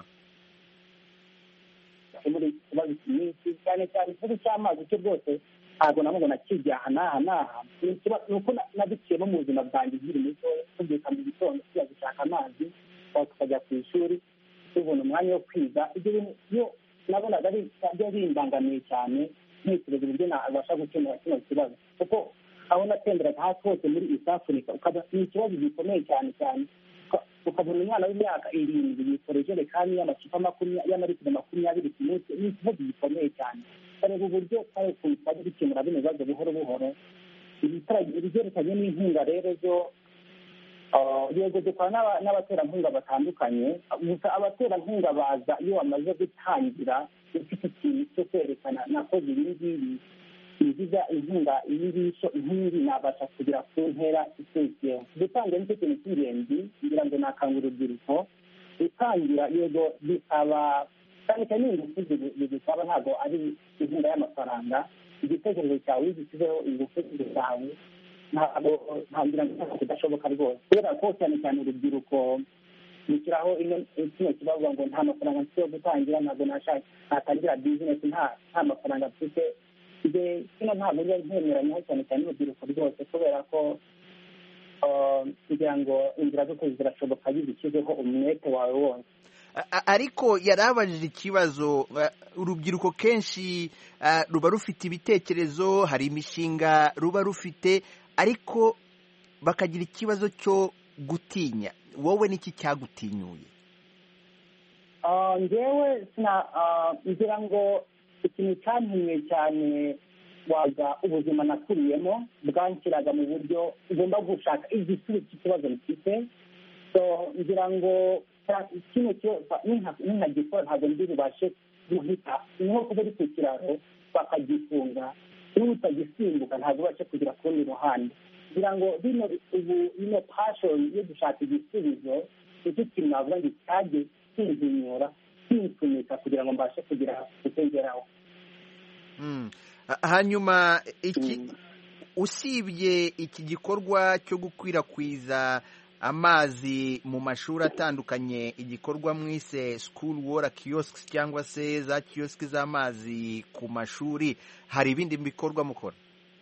muri kibazo kinini cyane cyane ikibazo cy'amazi cyo rwose ntabwo namubona kijya aha n'aha nuko nabiciyemo mu buzima bwanjye nkiri muto, tubyuka mu gitondo tujya gushaka amazi tukajya ku ishuri tubona umwanya wo kwiga. ibyo bintu iyo nabonaga byo bimbangamiye cyane ntekereza uburyo nabasha gukemura kino kibazo, kuko aho natemberaga hasi hose muri East Africa ni ikibazo gikomeye cyane cyane. ukabona umwana w'imyaka 7 yikora ijerekani y'amacupa 20 ku munsi. ni ikibazo gikomeye cyane. kareba uburyo twari gukemura bino bibazo buhoro buhoro. ibyerekanye n'inkunga rero zo yego dukora n'abaterankunga batandukanye. gusa abaterankunga baza iyo bamaze gutangira ufite ikintu cyo kwerekana nakoze ibi ngibi inziza inkunga inkingi nabasha kugira ku ntera ikurikiyeho. gutanga nicyo kintu cy'ingenzi kugira ngo nakangura urubyiruko gutangira. yego bisaba cyane cyane ingufu zigusaba, ntabwo ari inkunga y'amafaranga. igitekerezo cyawe gishyizeho ingufu zawe ntabwira ngo kidashoboka rwose, kubera ko cyane cyane urubyiruko bishyiraho kino kibazo ngo nta mafaranga mfite yo gutangira, ntabwo natangira bizinesi nta mafaranga mfite. kino ntabwo njya ntemeranyaho cyane cyane urubyiruko rwose, kubera ko kugira ngo inzira zose zirashoboka iyo zishyizeho umwete wawe wose. ariko yarabajije ikibazo, urubyiruko kenshi ruba rufite ibitekerezo, hari imishinga ruba rufite, ariko bakagira ikibazo cyo gutinya. wowe niki cyagutinyuye? njyewe ngira ngo ikintu cyantumye cyane waga ubuzima nakuriyemo bwanshyiraga mu buryo ugomba gushaka igisubizo cy'ikibazo mfite. so ngira ngo kino ninkagikora ntabwo ndi bubashe guhita, niho kuba ari ku kiraro bakagifunga, n'utagisimbuka ntabwo ubashe kugira ku rundi ruhande. ngira ngo bino passion yo gushaka igisubizo nicyo kintu navuga ngo cyagiye kinhinyura kinsunika kugira ngo mbashe kugira gutengeraho. hanyuma usibye iki gikorwa cyo gukwirakwiza amazi mu mashuri atandukanye, igikorwa mwise school water kiosks cyangwa se za kioski z'amazi ku mashuri, hari ibindi bikorwa mukora?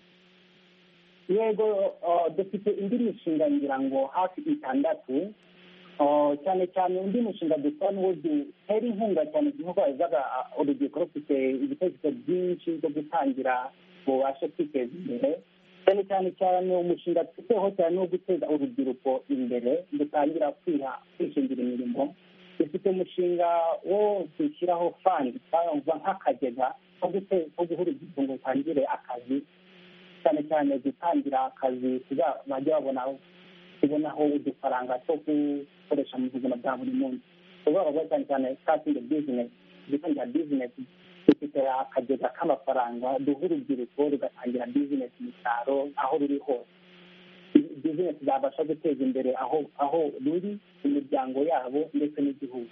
yego dufite indi mishinga ngira ngo hafi 6. cyane cyane undi mushinga dukora n'uwo dutera inkunga cyane nk'uko babivuga, urubyiruko rufite ibitekerezo byinshi byo gutangira bubashe kwiteza imbere. cyane cyane umushinga dufiteho cyane wo guteza urubyiruko imbere, dutangira kwishingira imirimo. dufite umushinga wo gushyiraho fandi cyangwa nk'akagega ko guha urubyiruko ngo rutangire akazi, cyane cyane gutangira akazi bajya babonaho udufaranga two gukoresha mu buzima bwa buri munsi. uvuga cyane cyane starting business, gutangira business. dufite akagega k'amafaranga duha urubyiruko rugatangira bizinesi mu cyaro aho ruri hose. bizinesi zabasha guteza imbere aho ruri, imiryango yabo ndetse n'igihugu.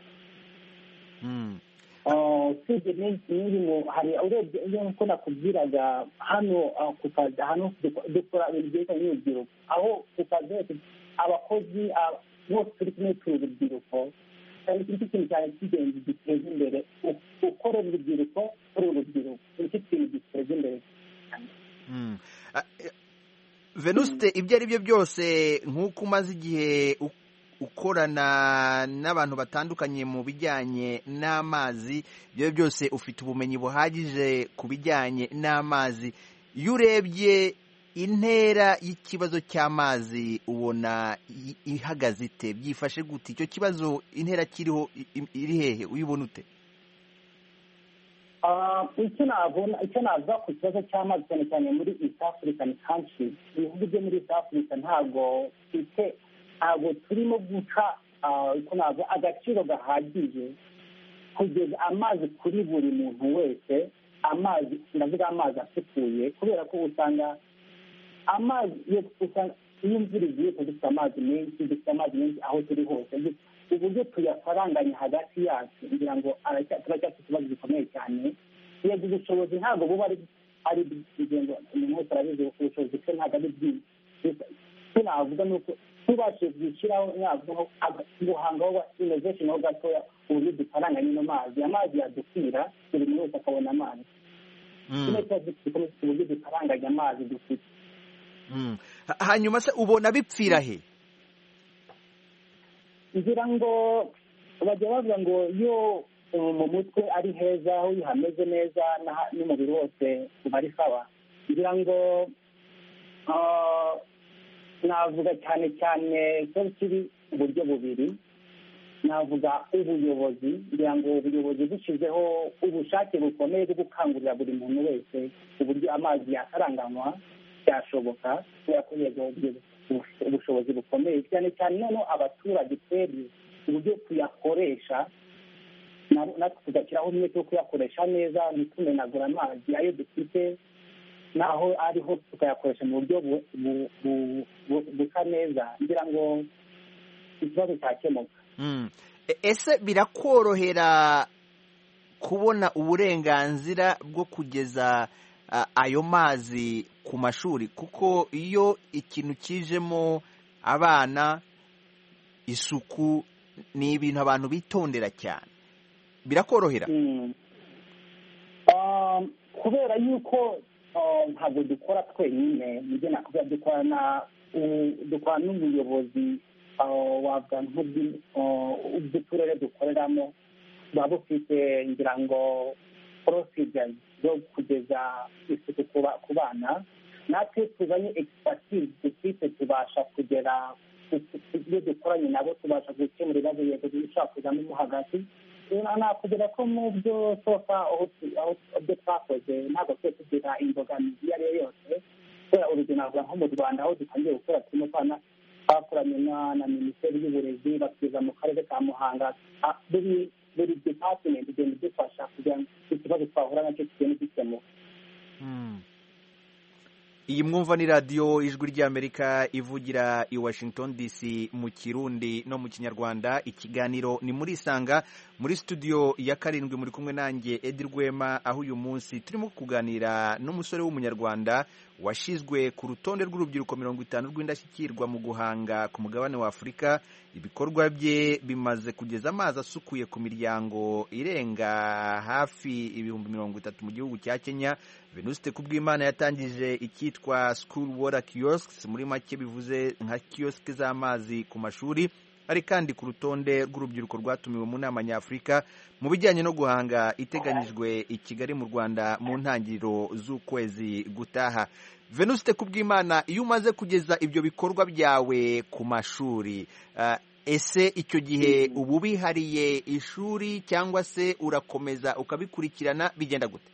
usibye n'ibintu hari urebye nk'uko nakubwiraga hano ku kazi, hano dukora ibintu byerekanye n'urubyiruko, aho ku kazi hose abakozi bose turi kumwe turi urubyiruko. cyane ikintu cyane cy'ingenzi giteza imbere ukorera urubyiruko kuri urubyiruko, nicyo kintu giteza imbere cyane. Venuste, ibyo ari byo byose nk'uko umaze igihe ukorana n'abantu batandukanye mu bijyanye n'amazi, ibyo byose ufite ubumenyi buhagije ku bijyanye n'amazi. iyo urebye intera y'ikibazo cy'amazi ubona ihagaze ite, byifashe gute icyo kibazo, intera kiriho iri hehe, uyibona ute? icyo navuga ku kibazo cy'amazi cyane cyane muri East African countries, ibihugu byo muri East Africa ntabwo turimo guca agaciro gahagije kugeza amazi kuri buri muntu wese, ndavuga amazi asukuye, kubera ko usanga iyo imvura igiye dufite amazi menshi aho turi hose, uburyo tuyafaranganya hagati yacu ngira ngo turacyafite ikibazo gikomeye cyane. yego ubushobozi ntabwo buba ari bw'ingengo, umuntu wese arabizi ubushobozi bwe ntabwo ari bwinshi. icyo navuga ni uko tubashe gushyiraho guhangaho innovation ho gatoya uburyo dufaranganya ino mazi yadukwira, buri muntu wese akabona amazi. uburyo dufaranganya amazi dufite. hanyuma se ubona bipfira he? ngira ngo bajya bavuga ngo iyo mu mutwe ari heza, aho hameze neza n'umubiri wose uba ari sawa. ngira ngo navuga cyane cyane ko kiri uburyo bubiri. navuga ubuyobozi, ngira ngo ubuyobozi bushyizeho ubushake bukomeye bwo gukangurira buri muntu wese uburyo amazi yakaranganywa byashoboka, kubera ko yego ubushobozi bukomeye cyane cyane. noneho abaturage twebwe uburyo tuyakoresha natwe tugashyiraho umwete wo kuyakoresha neza, ntitumenagura amazi ayo dufite, naho ariho tukayakoresha mu buryo busa neza, ngira ngo ikibazo cyakemuka. ese birakorohera kubona uburenganzira bwo kugeza ayo mazi ku mashuri? kuko iyo ikintu kijemo abana, isuku ni ibintu abantu bitondera cyane, birakorohera? kubera yuko ntabwo dukora twenyine, nibyo nakubwira, dukora n'ubuyobozi bw'uturere dukoreramo, buba bufite ngira ngo procedures zo kugeza isuku ku bana. natwe tuzanye expertise dufite, tubasha kugera iyo dukoranye nabo tubasha gukemura ibibazo yego bishobora kuzamo mo hagati. nakugera ko mu byo sofa aho twakoze ntabwo twe tugira imbogamizi iyo ari yo yose, kubera urugero navuga nko mu Rwanda aho dutangiye gukora turimo kwana twakoranye na minisiteri y'uburezi, batugeza mu karere ka Muhanga. buri department igenda idufasha kugira ngo ikibazo twahura nacyo kigende gikemuka. iyi mwumva ni radiyo ijwi ry'Amerika ivugira i Washington DC mu Kirundi no mu Kinyarwanda. ikiganiro ni muri Isanga, muri studio ya 7 muri kumwe nanjye Edi Rwema, aho uyu munsi turimo kuganira n'umusore w'umunyarwanda washizwe ku rutonde rw'urubyiruko 50 rw'indashyikirwa mu guhanga ku mugabane wa Afurika. ibikorwa bye bimaze kugeza amazi asukuye ku miryango irenga hafi 30,000 mu gihugu cya Kenya. Venuste Kubwimana yatangije icyitwa School Water Kiosks, muri make bivuze nka kiosk z'amazi ku mashuri. ari kandi ku rutonde rw'urubyiruko rwatumiwe mu nama nyafurika mu bijyanye no guhanga iteganyijwe i Kigali mu Rwanda mu ntangiriro z'ukwezi gutaha. Venuste Kubwimana, iyo umaze kugeza ibyo bikorwa byawe ku mashuri, ese icyo gihe ubu bihariye ishuri cyangwa se urakomeza ukabikurikirana, bigenda gute?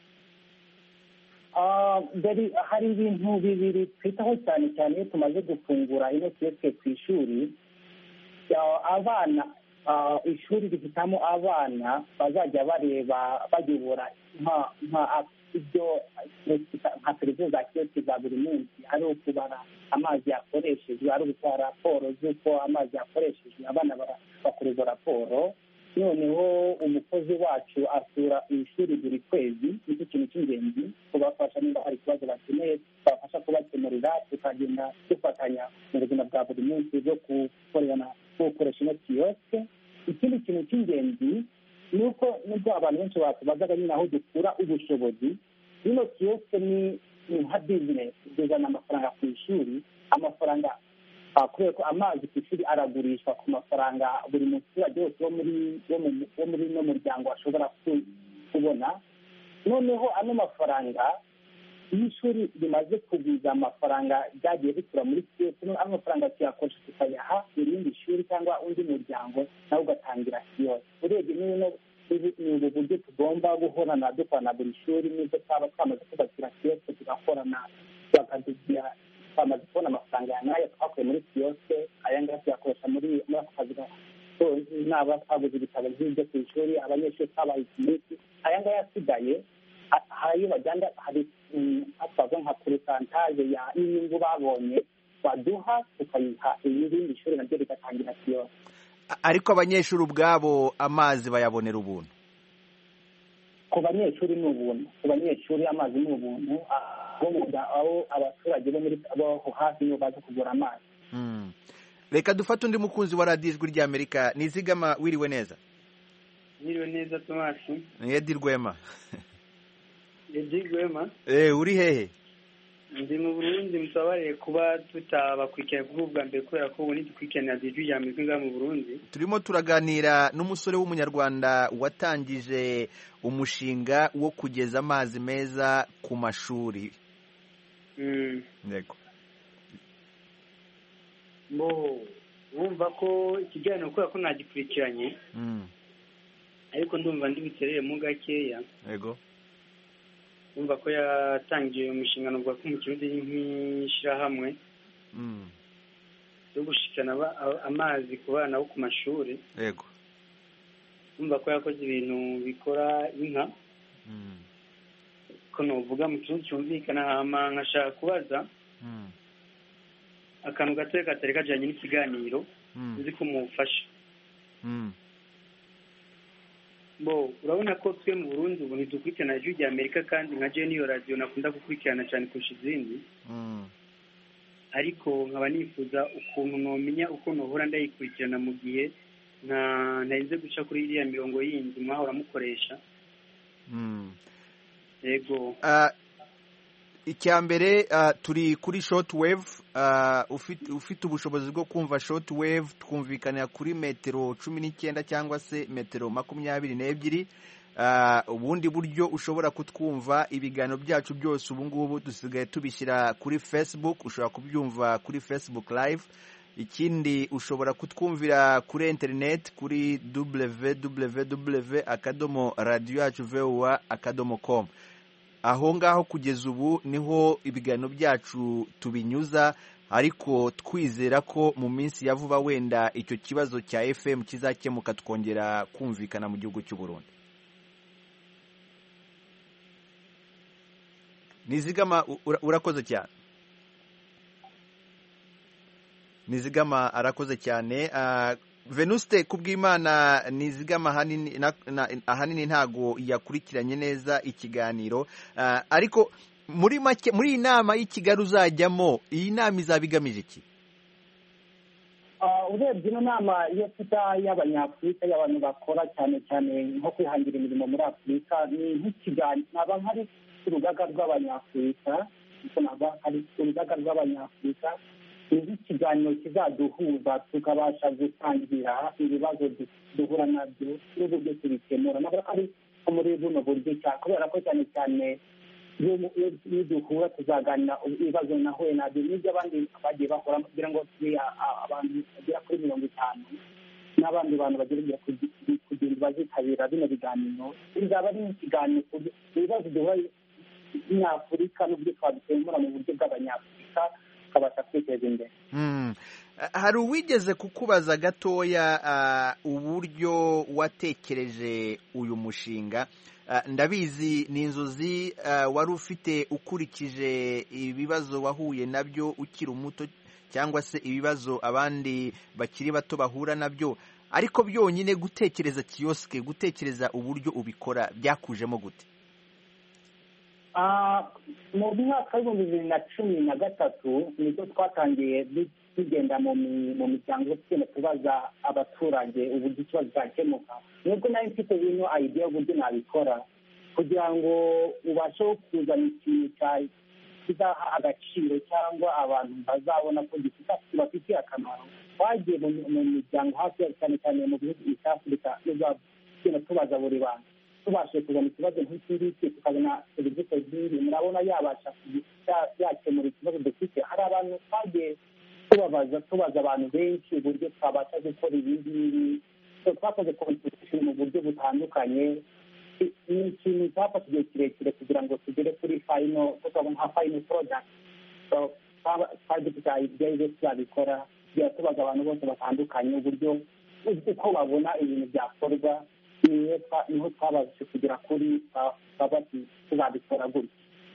hari ibintu bibiri twitaho cyane cyane iyo tumaze gufungura ino kiyosike ku ishuri. Abana, ishuri rifitamo abana bazajya bareba bayobora nka serivisi za kiyosike za buri munsi, ari ukubara amazi yakoreshejwe, ari ugutwara raporo z'uko amazi yakoreshejwe, abana bakora izo raporo. noneho umukozi wacu asura ishuri buri kwezi, nicyo kintu cy'ingenzi, kubafasha niba hari ikibazo bakeneye babafasha kubakemurira, tukagenda dufatanya mu buzima bwa buri munsi bwo gukoresha ino kiyosike. ikindi kintu cy'ingenzi ni uko nubwo abantu benshi batubazaga nyine aho dukura ubushobozi, ino kiyosike ni nka bizinesi, zizana amafaranga ku ishuri. amafaranga kubera ko amazi ku ishuri aragurishwa ku mafaranga buri muturage wose wo muri no muryango ashobora kubona. noneho ano mafaranga iyo ishuri rimaze kugwiza amafaranga ryagiye rikura muri kiyosike amafaranga tuyakoresha tukayaha irindi shuri cyangwa undi muryango nawe ugatangira kiyosike. urebye ni ubu buryo tugomba guhorana dukorana buri shuri n'ibyo twaba twamaze kubakira kiyosike tugakorana bakadugira twamaze kubona amafaranga ya nayo twakuye muri kiyosike aya ngaya tuyakoresha muri ako kazi naba twaguze ibitabo by'ibyo ku ishuri abanyeshuri twabaye iminsi aya ngaya asigaye hari bajyana hari twavuga nka porosantaje y'inyungu babonye baduha tukayiha irindi shuri naryo rigatangira kiyosike. Ariko abanyeshuri ubwabo amazi bayabonera ubuntu? Ku banyeshuri ni ubuntu, ku banyeshuri amazi ni ubuntu, aho abaturage bo muri bo hafi nibo baza kugura amazi. Reka dufate undi mukunzi wa radiyo ijwi ry'Amerika. Nizigama, wiriwe neza? Wiriwe neza Tomasi. Edi Rwema. Edi Rwema. Uri hehe? Ndi mu Burundi, musabarire kuba tutabakurikira bwa mbere kubera ko ubu ntidukurikiranira ijwi ry'Amerika mu Burundi. Turimo turaganira n'umusore w'umunyarwanda watangije umushinga wo kugeza amazi meza ku mashuri. Yego. Wumva ko ikiganiro kubera ko nagikurikiranye ariko ndumva ndi biterere mu gakeya. Yego. Wumva ko yatangiye umushinga n'ubwo ko mu Kirundi nk'ishyirahamwe yo gushikana amazi ku bana bo ku mashuri. Yego. Wumva ko yakoze ibintu bikora inka ko novuga mu Kirundi cyumvikana hama nkashaka kubaza akantu gatoya katari kajyanye n'ikiganiro uzi ko mufasha. Urabona ko twe mu Burundi ubu ntidukurikirana ijwi ry'Amerika kandi nka je niyo radio nakunda gukurikirana cyane kurusha izindi. Ariko nkaba nifuza ukuntu nomenya uko nohora ndayikurikirana mu gihe ntarinze guca kuri iriya mirongo yindi mwahora mukoresha. Yego. Icyambere turi kuri shortwave, ufite ubushobozi bwo kumva shortwave twumvikanira kuri metero 19 cyangwa se metero 22. Ubundi buryo ushobora kutwumva ibiganiro byacu byose ubu ngubu dusigaye tubishyira kuri Facebook, ushobora kubyumva kuri Facebook live. Ikindi ushobora kutwumvira kuri internet kuri www.radioyacu.com. Aho ngaho kugeza ubu niho ibiganiro byacu tubinyuza, ariko twizera ko mu minsi ya vuba wenda icyo kibazo cya FM kizakemuka tukongera kumvikana mu gihugu cy'u Burundi. Nizigama, urakoze cyane. Nizigama arakoze cyane. Venuste Kubwimana, Nizigama ahanini ntago yakurikiranye neza ikiganiro, ariko muri make muri inama y'Ikigali uzajyamo, iyi nama izabigamije iki? Urebye ino nama iyo tuta y'Abanyafurika y'abantu bakora cyane cyane nko kwihangira imirimo muri Afurika, ni nk'ikiganiro naba nkari urugaga rw'Abanyafurika, naba hari urugaga rw'Abanyafurika, ikiganiro kizaduhuza tukabasha gutangira ibibazo duhura nabyo n'uburyo tubikemura. Nabwo ari muri buno buryo kubera ko cyane cyane iyo duhura tuzaganira ibibazo nahuye nabyo n'ibyo abandi bagiye bakora, kugira ngo abantu bagera kuri 50 n'abandi bantu bagera kugira bazitabira bino biganiro. Bizaba ari ikiganiro ibibazo duhura n'Afurika n'uburyo twabikemura mu buryo bw'Abanyafurika kabasha kwiteza imbere. Hari uwigeze kukubaza gatoya uburyo watekereje uyu mushinga? Ndabizi ni inzozi wari ufite ukurikije ibibazo wahuye nabyo ukiri umuto cyangwa se ibibazo abandi bakiri bato bahura nabyo, ariko byonyine gutekereza kioske, gutekereza uburyo ubikora byakujemo gute? Mu mwaka w'2013 nibwo twatangiye tugenda mu miryango tugenda tubaza abaturage uburyo ikibazo cyakemuka. Nubwo nari mfite ino idea y'uburyo nabikora kugira ngo ubashe kuzana ikintu kizaha agaciro cyangwa abantu bazabona ko gifitiye akamaro. Twagiye mu miryango hafi cyane cyane mu bihugu East Africa tugenda tubaza buri bantu tubashije kuzana ikibazo nk'iki ngiki tukabona serivisi zindi murabona yabasha yakemura ikibazo dufite. hari abantu twagiye tubaza abantu benshi uburyo twabasha gukora ibi ngibi, twakoze competition mu buryo butandukanye. ni ikintu cyafashe igihe kirekire kugira ngo tugere kuri final, tukabona nka final product. twari dufite idea zo tuzabikora, tubaza abantu bose batandukanye uburyo uko babona ibintu byakorwa, niho twabashije kugera kuri tuzabikora gutya.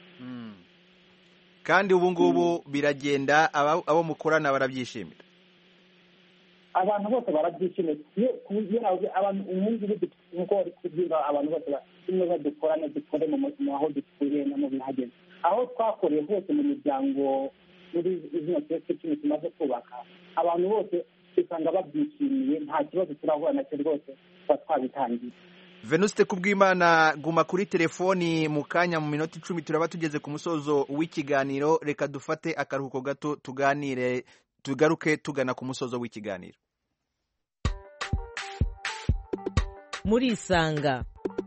kandi ubu ngubu biragenda, abo mukorana barabyishimira? abantu bose barabyishimiye. nk'uko bari kubwira abantu bose bimwe dukorane dukore mu aho dutuye no mu bihageze, aho twakoreye hose mu miryango muri izina twese kimwe tumaze kubaka, abantu bose usanga babyishimiye, nta kibazo turahura nacyo rwose tuba twabitangiye. Venuste Kubwimana, guma kuri telefoni mu kanya, mu minota 10 turaba tugeze ku musozo w'ikiganiro. Reka dufate akaruhuko gato tuganire, tugaruke tugana ku musozo w'ikiganiro. Murisanga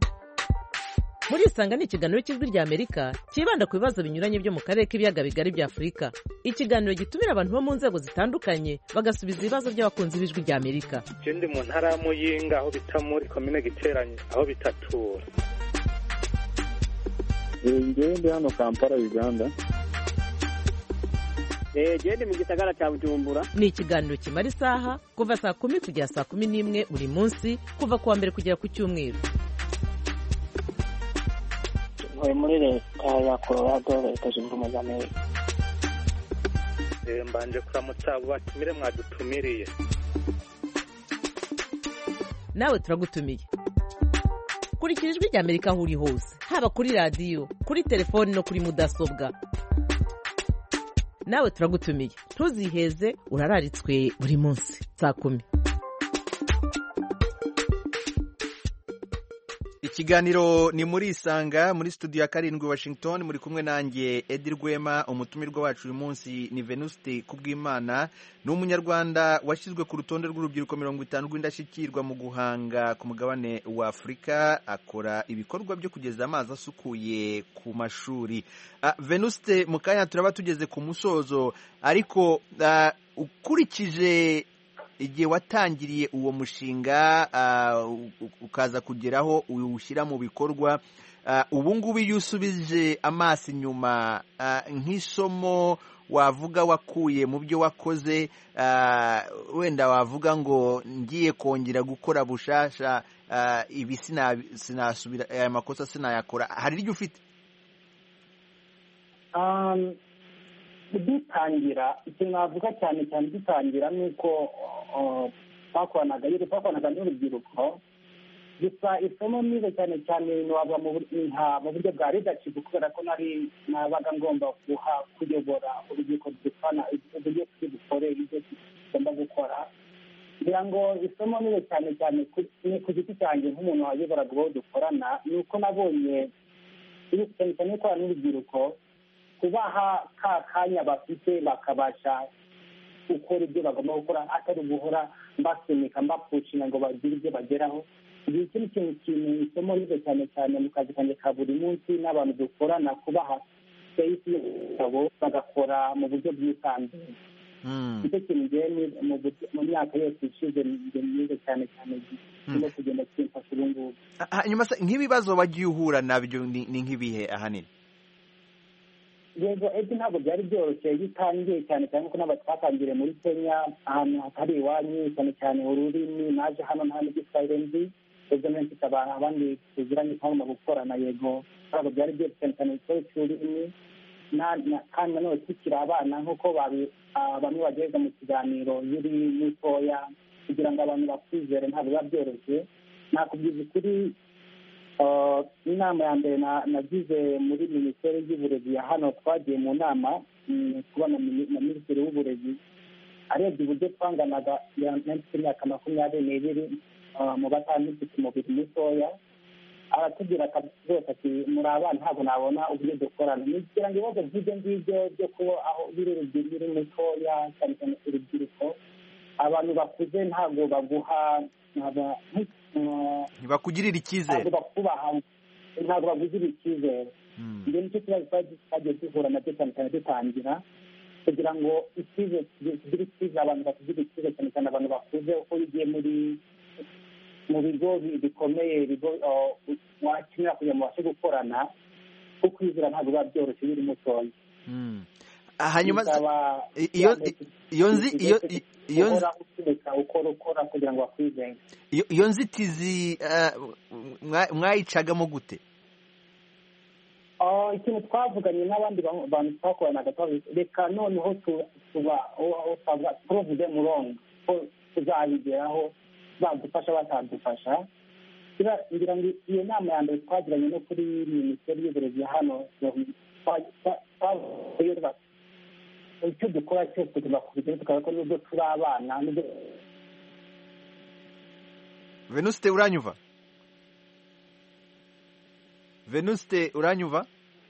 ni ikiganiro cy'Ijwi ry'Amerika kibanda ku bibazo binyuranye byo mu karere k'ibiyaga bigari bya Afurika. Ikiganiro gitumira abantu bo mu nzego zitandukanye bagasubiza ibibazo by'abakunzi b'Ijwi ry'Amerika. Ndi mu ntara ya Muyinga aho bita muri komine Giteranye aho bitatura. Ngende hano Kampala Uganda. Gende mu gisagara cya Bujumbura. Ni ikiganiro kimara isaha kuva saa 10 kugera saa 11 buri munsi, kuva kuwa mbere kugera ku cyumweru. muri leta ya Colorado, leta zunze ubumwe za Amerika. Mbanje kuramutsa batumire mwadutumiriye. Nawe turagutumiye. Kurikira Ijwi ry'Amerika aho uri hose, haba kuri radio, kuri telefoni no kuri mudasobwa. Nawe turagutumiye, ntuziheze, urararitswe buri munsi saa 10. Ikiganiro ni muri Isanga, muri studio ya 7 Washington, muri kumwe nanjye Edi Rwema. Umutumirwa wacu uyu munsi ni Venuste Kubwimana, ni umunyarwanda washyizwe ku rutonde rw'urubyiruko 50 rw'indashyikirwa mu guhanga ku mugabane wa Afurika. Akora ibikorwa byo kugeza amazi asukuye ku mashuri. Venuste, mu kanya turaba tugeze ku musozo, ariko ukurikije igihe watangiriye uwo mushinga ukaza kugeraho uwushyira mu bikorwa, ubu ngubu iyo usubije amaso inyuma, nk'isomo wavuga wakuye mu byo wakoze, wenda wavuga ngo ngiye kongera gukora bushasha, ibi sinasubira, aya makosa sinayakora, hari iryo ufite? dutangira, ikintu navuga cyane dutangira nuko twakoranaga n'urubyiruko, gusa isomo nize cyane waba mu buryo bwa leadership, kubera ko nabaga ngomba kuyobora urubyiruko dukana uburyo turi bukore ibyo tugomba gukora. kugira ngo isomo nize cyane ku giti cyanjye nk'umuntu wayoboraga uwo dukorana, ni uko nabonye cyane ko n'urubyiruko kubaha ka kanya bafite bakabasha gukora ibyo bagomba gukora, atari guhora mbasunika mbapushinga ngo bagire ibyo bageraho. Iki ni ikintu isomo nize cyane mu kazi kanjye ka buri munsi n'abantu dukorana, kubaha space yabo bagakora mu buryo bwisanzuye. Icyo kintu ngewe mu myaka yose ishize nize cyane no kugenda kimfasha ubu ngubu. Hanyuma nk'ibibazo wagiye uhura nabyo ni nk'ibihe ahanini? Yego, ejo ntabwo byari byoroshye iyo utangiye cyane ko n'abatwatangire muri Kenya, ahantu hatari iwanyu, cyane ururimi. Naje hano nta n'igiswahili nzi, ejo mfite abandi tuziranye twagomba gukorana. Yego, ntabwo byari byoroshye cyane ikibazo cy'ururimi, kandi nanone tukiri abana nk'uko bamwe bageza mu kiganiro yuri mutoya, kugira ngo abantu bakwizere ntabwo biba byoroshye. Nakubwiza ukuri, inama ya mbere nagize muri minisiteri y'uburezi ya hano, twagiye mu nama kubona na minisitiri w'uburezi, arebye uburyo twanganaga imyaka 22 mu batanu dufite umubiri mutoya, aratubwira rwose ati muri abana ntabwo nabona uburyo dukorana. Kugira ngo ibibazo by'ibyo ngibyo byo kuba aho biri urubyiruko mutoya, cyane urubyiruko, abantu bakuze ntabwo baguha ntibakugirira icyizere, ntabwo bakugirira icyizere. ibyo nicyo kibazo twagiye duhura nacyo cyane cyane dutangira, kugira ngo tugire icyizere, abantu bakugirira icyizere, cyane cyane abantu bakuze. uko ugiye mu bigo bikomeye, ibigo wakenera kugira ngo ubashe gukorana, kuko kwizera ntabwo biba byoroshye biri mutoya. hanyuma ukora kugira ngo bakwizere. iyo nzitizi mwayicagamo gute? ikintu twavuganye n'abandi bantu twakoranaga, reka noneho prove them wrong, ko tuzabigeraho, badufasha batadufasha. ngira ngo iyo nama ya mbere twagiranye no kuri minisiteri y'uburezi hano, icyo dukora cyose tugakurikiza, tukaba ko nubwo turi abana. Venuste uranyumva? Venuste uranyumva?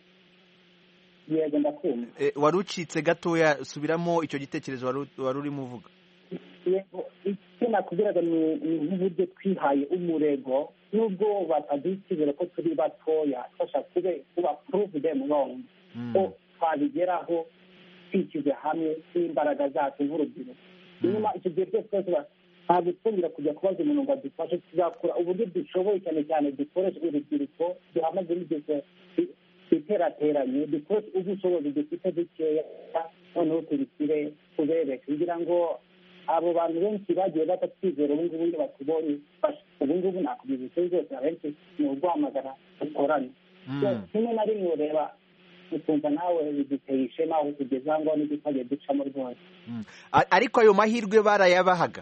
Yego ndakumva. Wari ucitse gatoya, subiramo icyo gitekerezo wari urimo uvuga. icyo nakubwiraga ni nk'uburyo twihaye umurego, nubwo bataduha icyizere ko turi batoya, twashaka kuba prove them wrong, ko twabigeraho twishyize hamwe n'imbaraga zacu nk'urubyiruko. nyuma icyo gihe cyose ntabwo twongera kujya kubaza umuntu ngo adufashe, tuzakora uburyo dushoboye, cyane cyane dukoresha urubyiruko, duhamaze n'igeze twiterateranye, dukoresha ubushobozi dufite dukeya, noneho tubishyire tubereke, kugira ngo abo bantu benshi bagiye batatwizera ubu ngubu iyo batubonye, ubu ngubu nakubwiza icyo zose abenshi ni uguhamagara dukorane. rimwe na rimwe ureba ukumva nawe biduteye ishema aho tugeze aho ngaho n'ibyo twagiye ducamo rwose. ariko ayo mahirwe barayabahaga?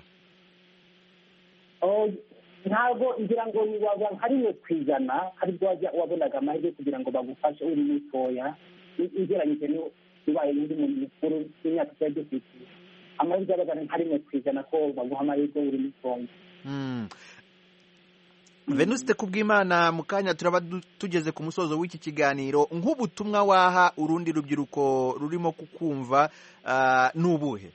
ntabwo ngira ngo nka rimwe ku ijana aribwo wabonaga amahirwe kugira ngo bagufashe uri mutoya, ugereranyije n'ubaye muri muntu mukuru w'imyaka twari dufite, amahirwe yabaga nka rimwe ku ijana ko baguha amahirwe uri mutoya. Venuste Kubwimana, mu kanya turaba tugeze ku musozo w'iki kiganiro, nk'ubutumwa waha urundi rubyiruko rurimo kukumva n'ubuhe?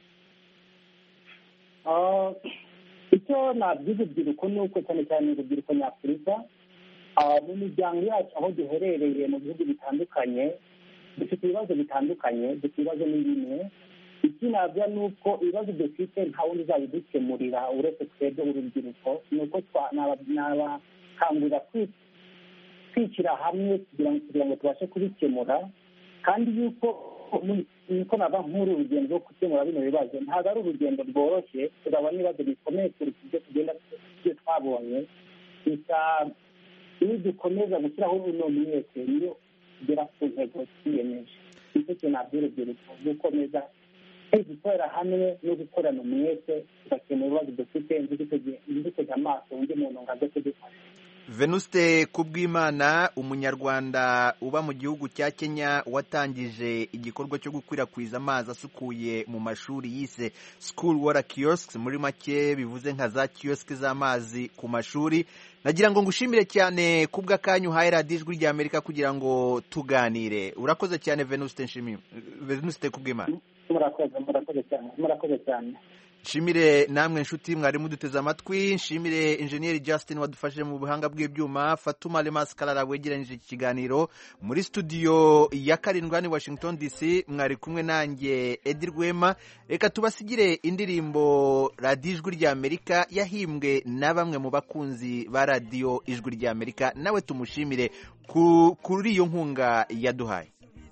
icyo nabwiza urubyiruko ni uko cyane cyane urubyiruko nyafurika, mu miryango yacu aho duherereye mu bihugu bitandukanye, dufite ibibazo bitandukanye, dufite ibibazo n'ibimwe. ikinabya ni uko ibibazo dufite nta wundi uzabidukemurira uretse twebwe urubyiruko. ni uko nabakangurira kwishyira hamwe kugira ngo tubashe kubikemura, kandi yuko naba nk'uru rugendo rwo gukemura bino bibazo ntabwo ari urugendo rworoshye, turabona ibibazo bikomeye kurusha ibyo tugenda ibyo twabonye. gusa iyo dukomeza gushyiraho buno mwese niyo tugera ku ntego twiyemeje. nicyo kintu nabwira urubyiruko, gukomeza gukorera hamwe no gukorana umwete tugakemura ibibazo dufite, ntidutege amaso undi muntu ngo aze kudufasha. Venuste Kubwimana, umunyarwanda uba mu gihugu cya Kenya, watangije igikorwa cyo gukwirakwiza amazi asukuye mu mashuri yise School Water Kiosks, muri make bivuze nka za kiosk z'amazi ku mashuri. nagira ngo ngushimire cyane kubw'akanyu uhaye radiyo Ijwi ry'Amerika kugira ngo tuganire. Urakoze cyane Venuste Kubwimana. murakoze cyane. Nshimire namwe nshuti mwari muduteze amatwi. Nshimire Engineer Justin wadufashije mu buhanga bw'ibyuma, Fatuma Lemas Kalala wegeranyije iki kiganiro. Muri studio ya 7 Washington DC mwari kumwe nanjye Edi Rwema. Reka tubasigire indirimbo radiyo Ijwi ry'Amerika yahimbwe na bamwe mu bakunzi ba radiyo Ijwi ry'Amerika, nawe tumushimire kuri iyo nkunga yaduhaye.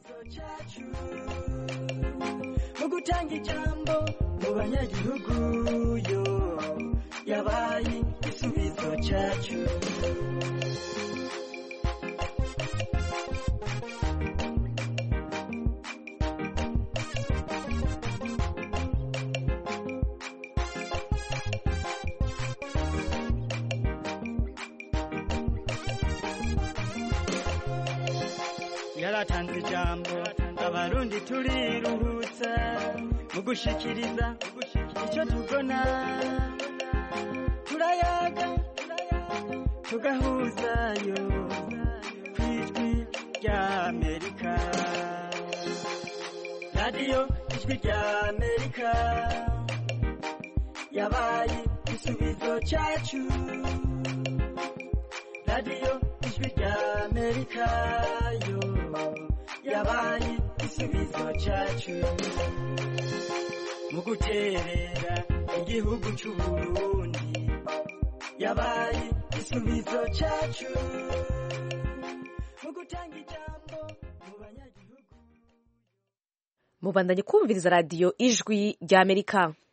Gutanga ijambo mu banyagihugu, yo yabaye igisubizo cyacu. Yaratanze ijambo abarundi turiruhutsa mu gushikiriza icyo tubona, turayaga tugahuzayo ku Ijwi ry'Amerika. radiyo Ijwi ry'Amerika yabaye igisubizo cyacu. radiyo ijwi rya amerika yo yabaye igisubizo cyacu mu guterera igihugu cy'uburundi yabaye igisubizo cyacu mu gutanga ijambo mu banyagihugu. Mubandanye kumviriza radiyo ijwi rya amerika.